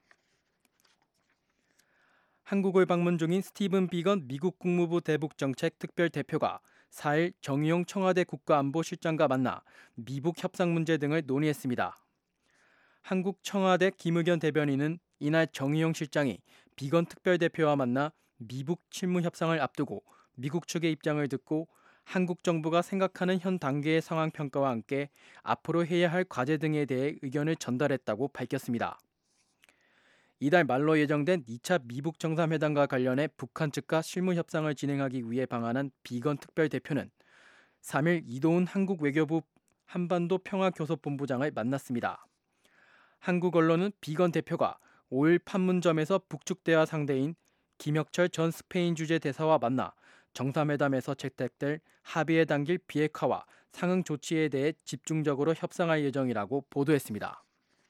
한국을 방문 중인 스티븐 비건 미국 국무부 대북정책 특별대표가 4일 정의용 청와대 국가안보실장과 만나 미북 협상 문제 등을 논의했습니다. 한국 청와대 김의겸 대변인은 이날 정의용 실장이 비건 특별대표와 만나 미북 실무 협상을 앞두고 미국 측의 입장을 듣고 한국 정부가 생각하는 현 단계의 상황 평가와 함께 앞으로 해야 할 과제 등에 대해 의견을 전달했다고 밝혔습니다. 이달 말로 예정된 2차 미북 정상회담과 관련해 북한 측과 실무 협상을 진행하기 위해 방한한 비건 특별대표는 3일 이도훈 한국 외교부 한반도 평화교섭본부장을 만났습니다. 한국 언론은 비건 대표가 5일 판문점에서 북측 대화 상대인 김혁철 전 스페인 주재 대사와 만나 정상회담에서 채택될 합의에 담길 비핵화와 상응 조치에 대해 집중적으로 협상할 예정이라고 보도했습니다.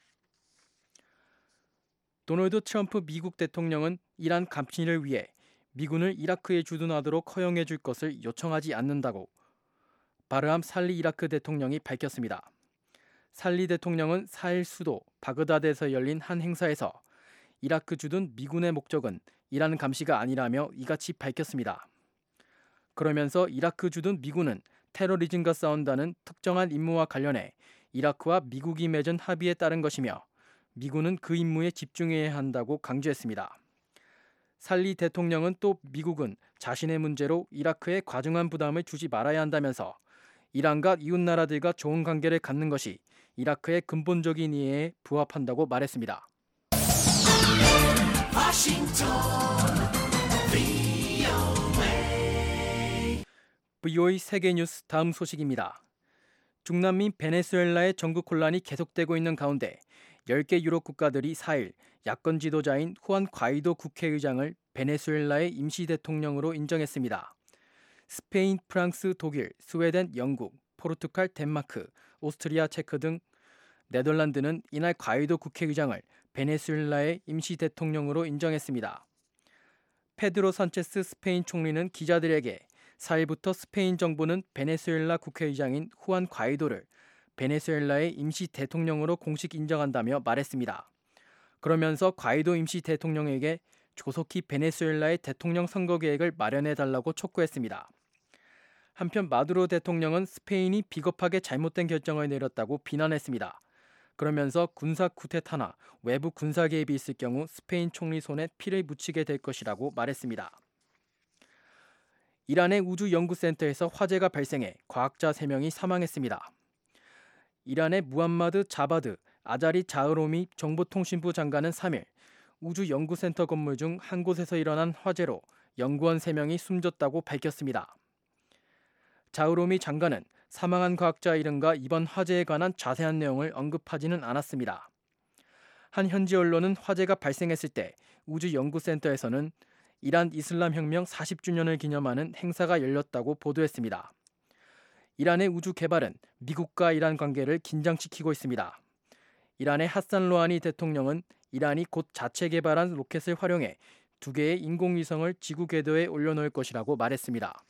도널드 트럼프 미국 대통령은 이란 감시를 위해 미군을 이라크에 주둔하도록 허용해 줄 것을 요청하지 않는다고 바르함 살리 이라크 대통령이 밝혔습니다. 살리 대통령은 4일 수도 바그다드에서 열린 한 행사에서 이라크 주둔 미군의 목적은 이란 감시가 아니라며 이같이 밝혔습니다. 그러면서 이라크 주둔 미군은 테러리즘과 싸운다는 특정한 임무와 관련해 이라크와 미국이 맺은 합의에 따른 것이며 미군은 그 임무에 집중해야 한다고 강조했습니다. 살리 대통령은 또 미국은 자신의 문제로 이라크에 과중한 부담을 주지 말아야 한다면서 이란과 이웃나라들과 좋은 관계를 갖는 것이 이라크의 근본적인 이해에 부합한다고 말했습니다. VOA 세계뉴스 다음 소식입니다. 중남미 베네수엘라의 정국 혼란이 계속되고 있는 가운데 10개 유럽 국가들이 4일 야권 지도자인 후안 과이도 국회의장을 베네수엘라의 임시 대통령으로 인정했습니다. 스페인, 프랑스, 독일, 스웨덴, 영국, 포르투갈, 덴마크, 오스트리아, 체코 등 네덜란드는 이날 과이도 국회의장을 베네수엘라의 임시 대통령으로 인정했습니다. 페드로 산체스 스페인 총리는 기자들에게 4일부터 스페인 정부는 베네수엘라 국회의장인 후안 과이도를 베네수엘라의 임시 대통령으로 공식 인정한다며 말했습니다. 그러면서 과이도 임시 대통령에게 조속히 베네수엘라의 대통령 선거 계획을 마련해달라고 촉구했습니다. 한편 마두로 대통령은 스페인이 비겁하게 잘못된 결정을 내렸다고 비난했습니다. 그러면서 군사 쿠데타나 외부 군사 개입이 있을 경우 스페인 총리 손에 피를 묻히게 될 것이라고 말했습니다. 이란의 우주연구센터에서 화재가 발생해 과학자 3명이 사망했습니다. 이란의 무함마드 자바드 아자리 자흐로미 정보통신부 장관은 3일 우주연구센터 건물 중 한 곳에서 일어난 화재로 연구원 3명이 숨졌다고 밝혔습니다. 자흐로미 장관은 사망한 과학자 이름과 이번 화재에 관한 자세한 내용을 언급하지는 않았습니다. 한 현지 언론은 화재가 발생했을 때 우주연구센터에서는 이란 이슬람 혁명 40주년을 기념하는 행사가 열렸다고 보도했습니다. 이란의 우주 개발은 미국과 이란 관계를 긴장시키고 있습니다. 이란의 하산 로하니 대통령은 이란이 곧 자체 개발한 로켓을 활용해 2개의 인공위성을 지구 궤도에 올려놓을 것이라고 말했습니다.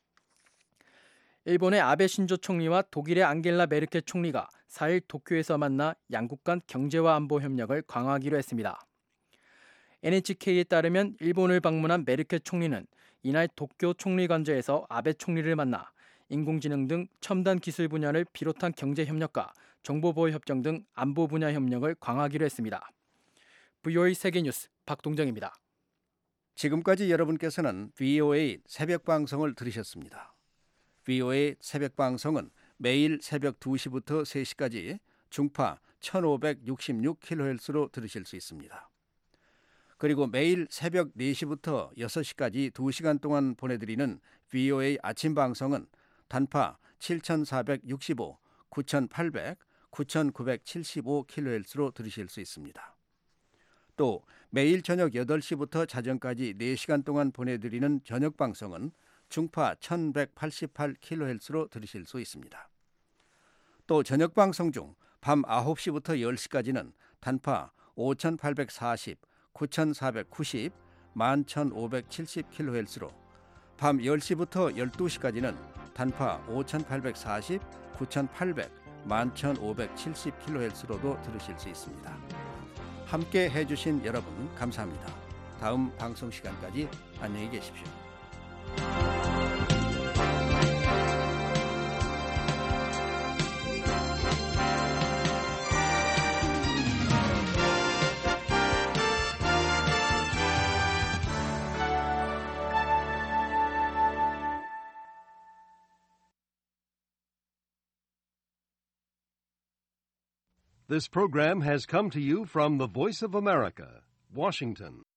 일본의 아베 신조 총리와 독일의 앙겔라 메르켈 총리가 4일 도쿄에서 만나 양국 간 경제와 안보 협력을 강화하기로 했습니다. NHK에 따르면 일본을 방문한 메르켈 총리는 이날 도쿄 총리관저에서 아베 총리를 만나 인공지능 등 첨단 기술 분야를 비롯한 경제 협력과 정보보호 협정 등 안보 분야 협력을 강화하기로 했습니다. VOA 세계뉴스 박동정입니다. 지금까지 여러분께서는 VOA 새벽 방송을 들으셨습니다. VOA 새벽 방송은 매일 새벽 2시부터 3시까지 중파 1566kHz로 들으실 수 있습니다. 그리고 매일 새벽 4시부터 6시까지 2시간 동안 보내드리는 VOA 아침 방송은 단파 7465, 9800, 9975kHz로 들으실 수 있습니다. 또 매일 저녁 8시부터 자정까지 4시간 동안 보내드리는 저녁 방송은 중파 1188kHz로 들으실 수 있습니다. 또 저녁 방송 중 밤 9시부터 10시까지는 단파 5840, 9490, 11570kHz로 밤 10시부터 12시까지는 단파 5840, 9800, 11570kHz로도 들으실 수 있습니다. 함께 해주신 여러분 감사합니다. 다음 방송 시간까지 안녕히 계십시오. This program has come to you from the Voice of America, Washington.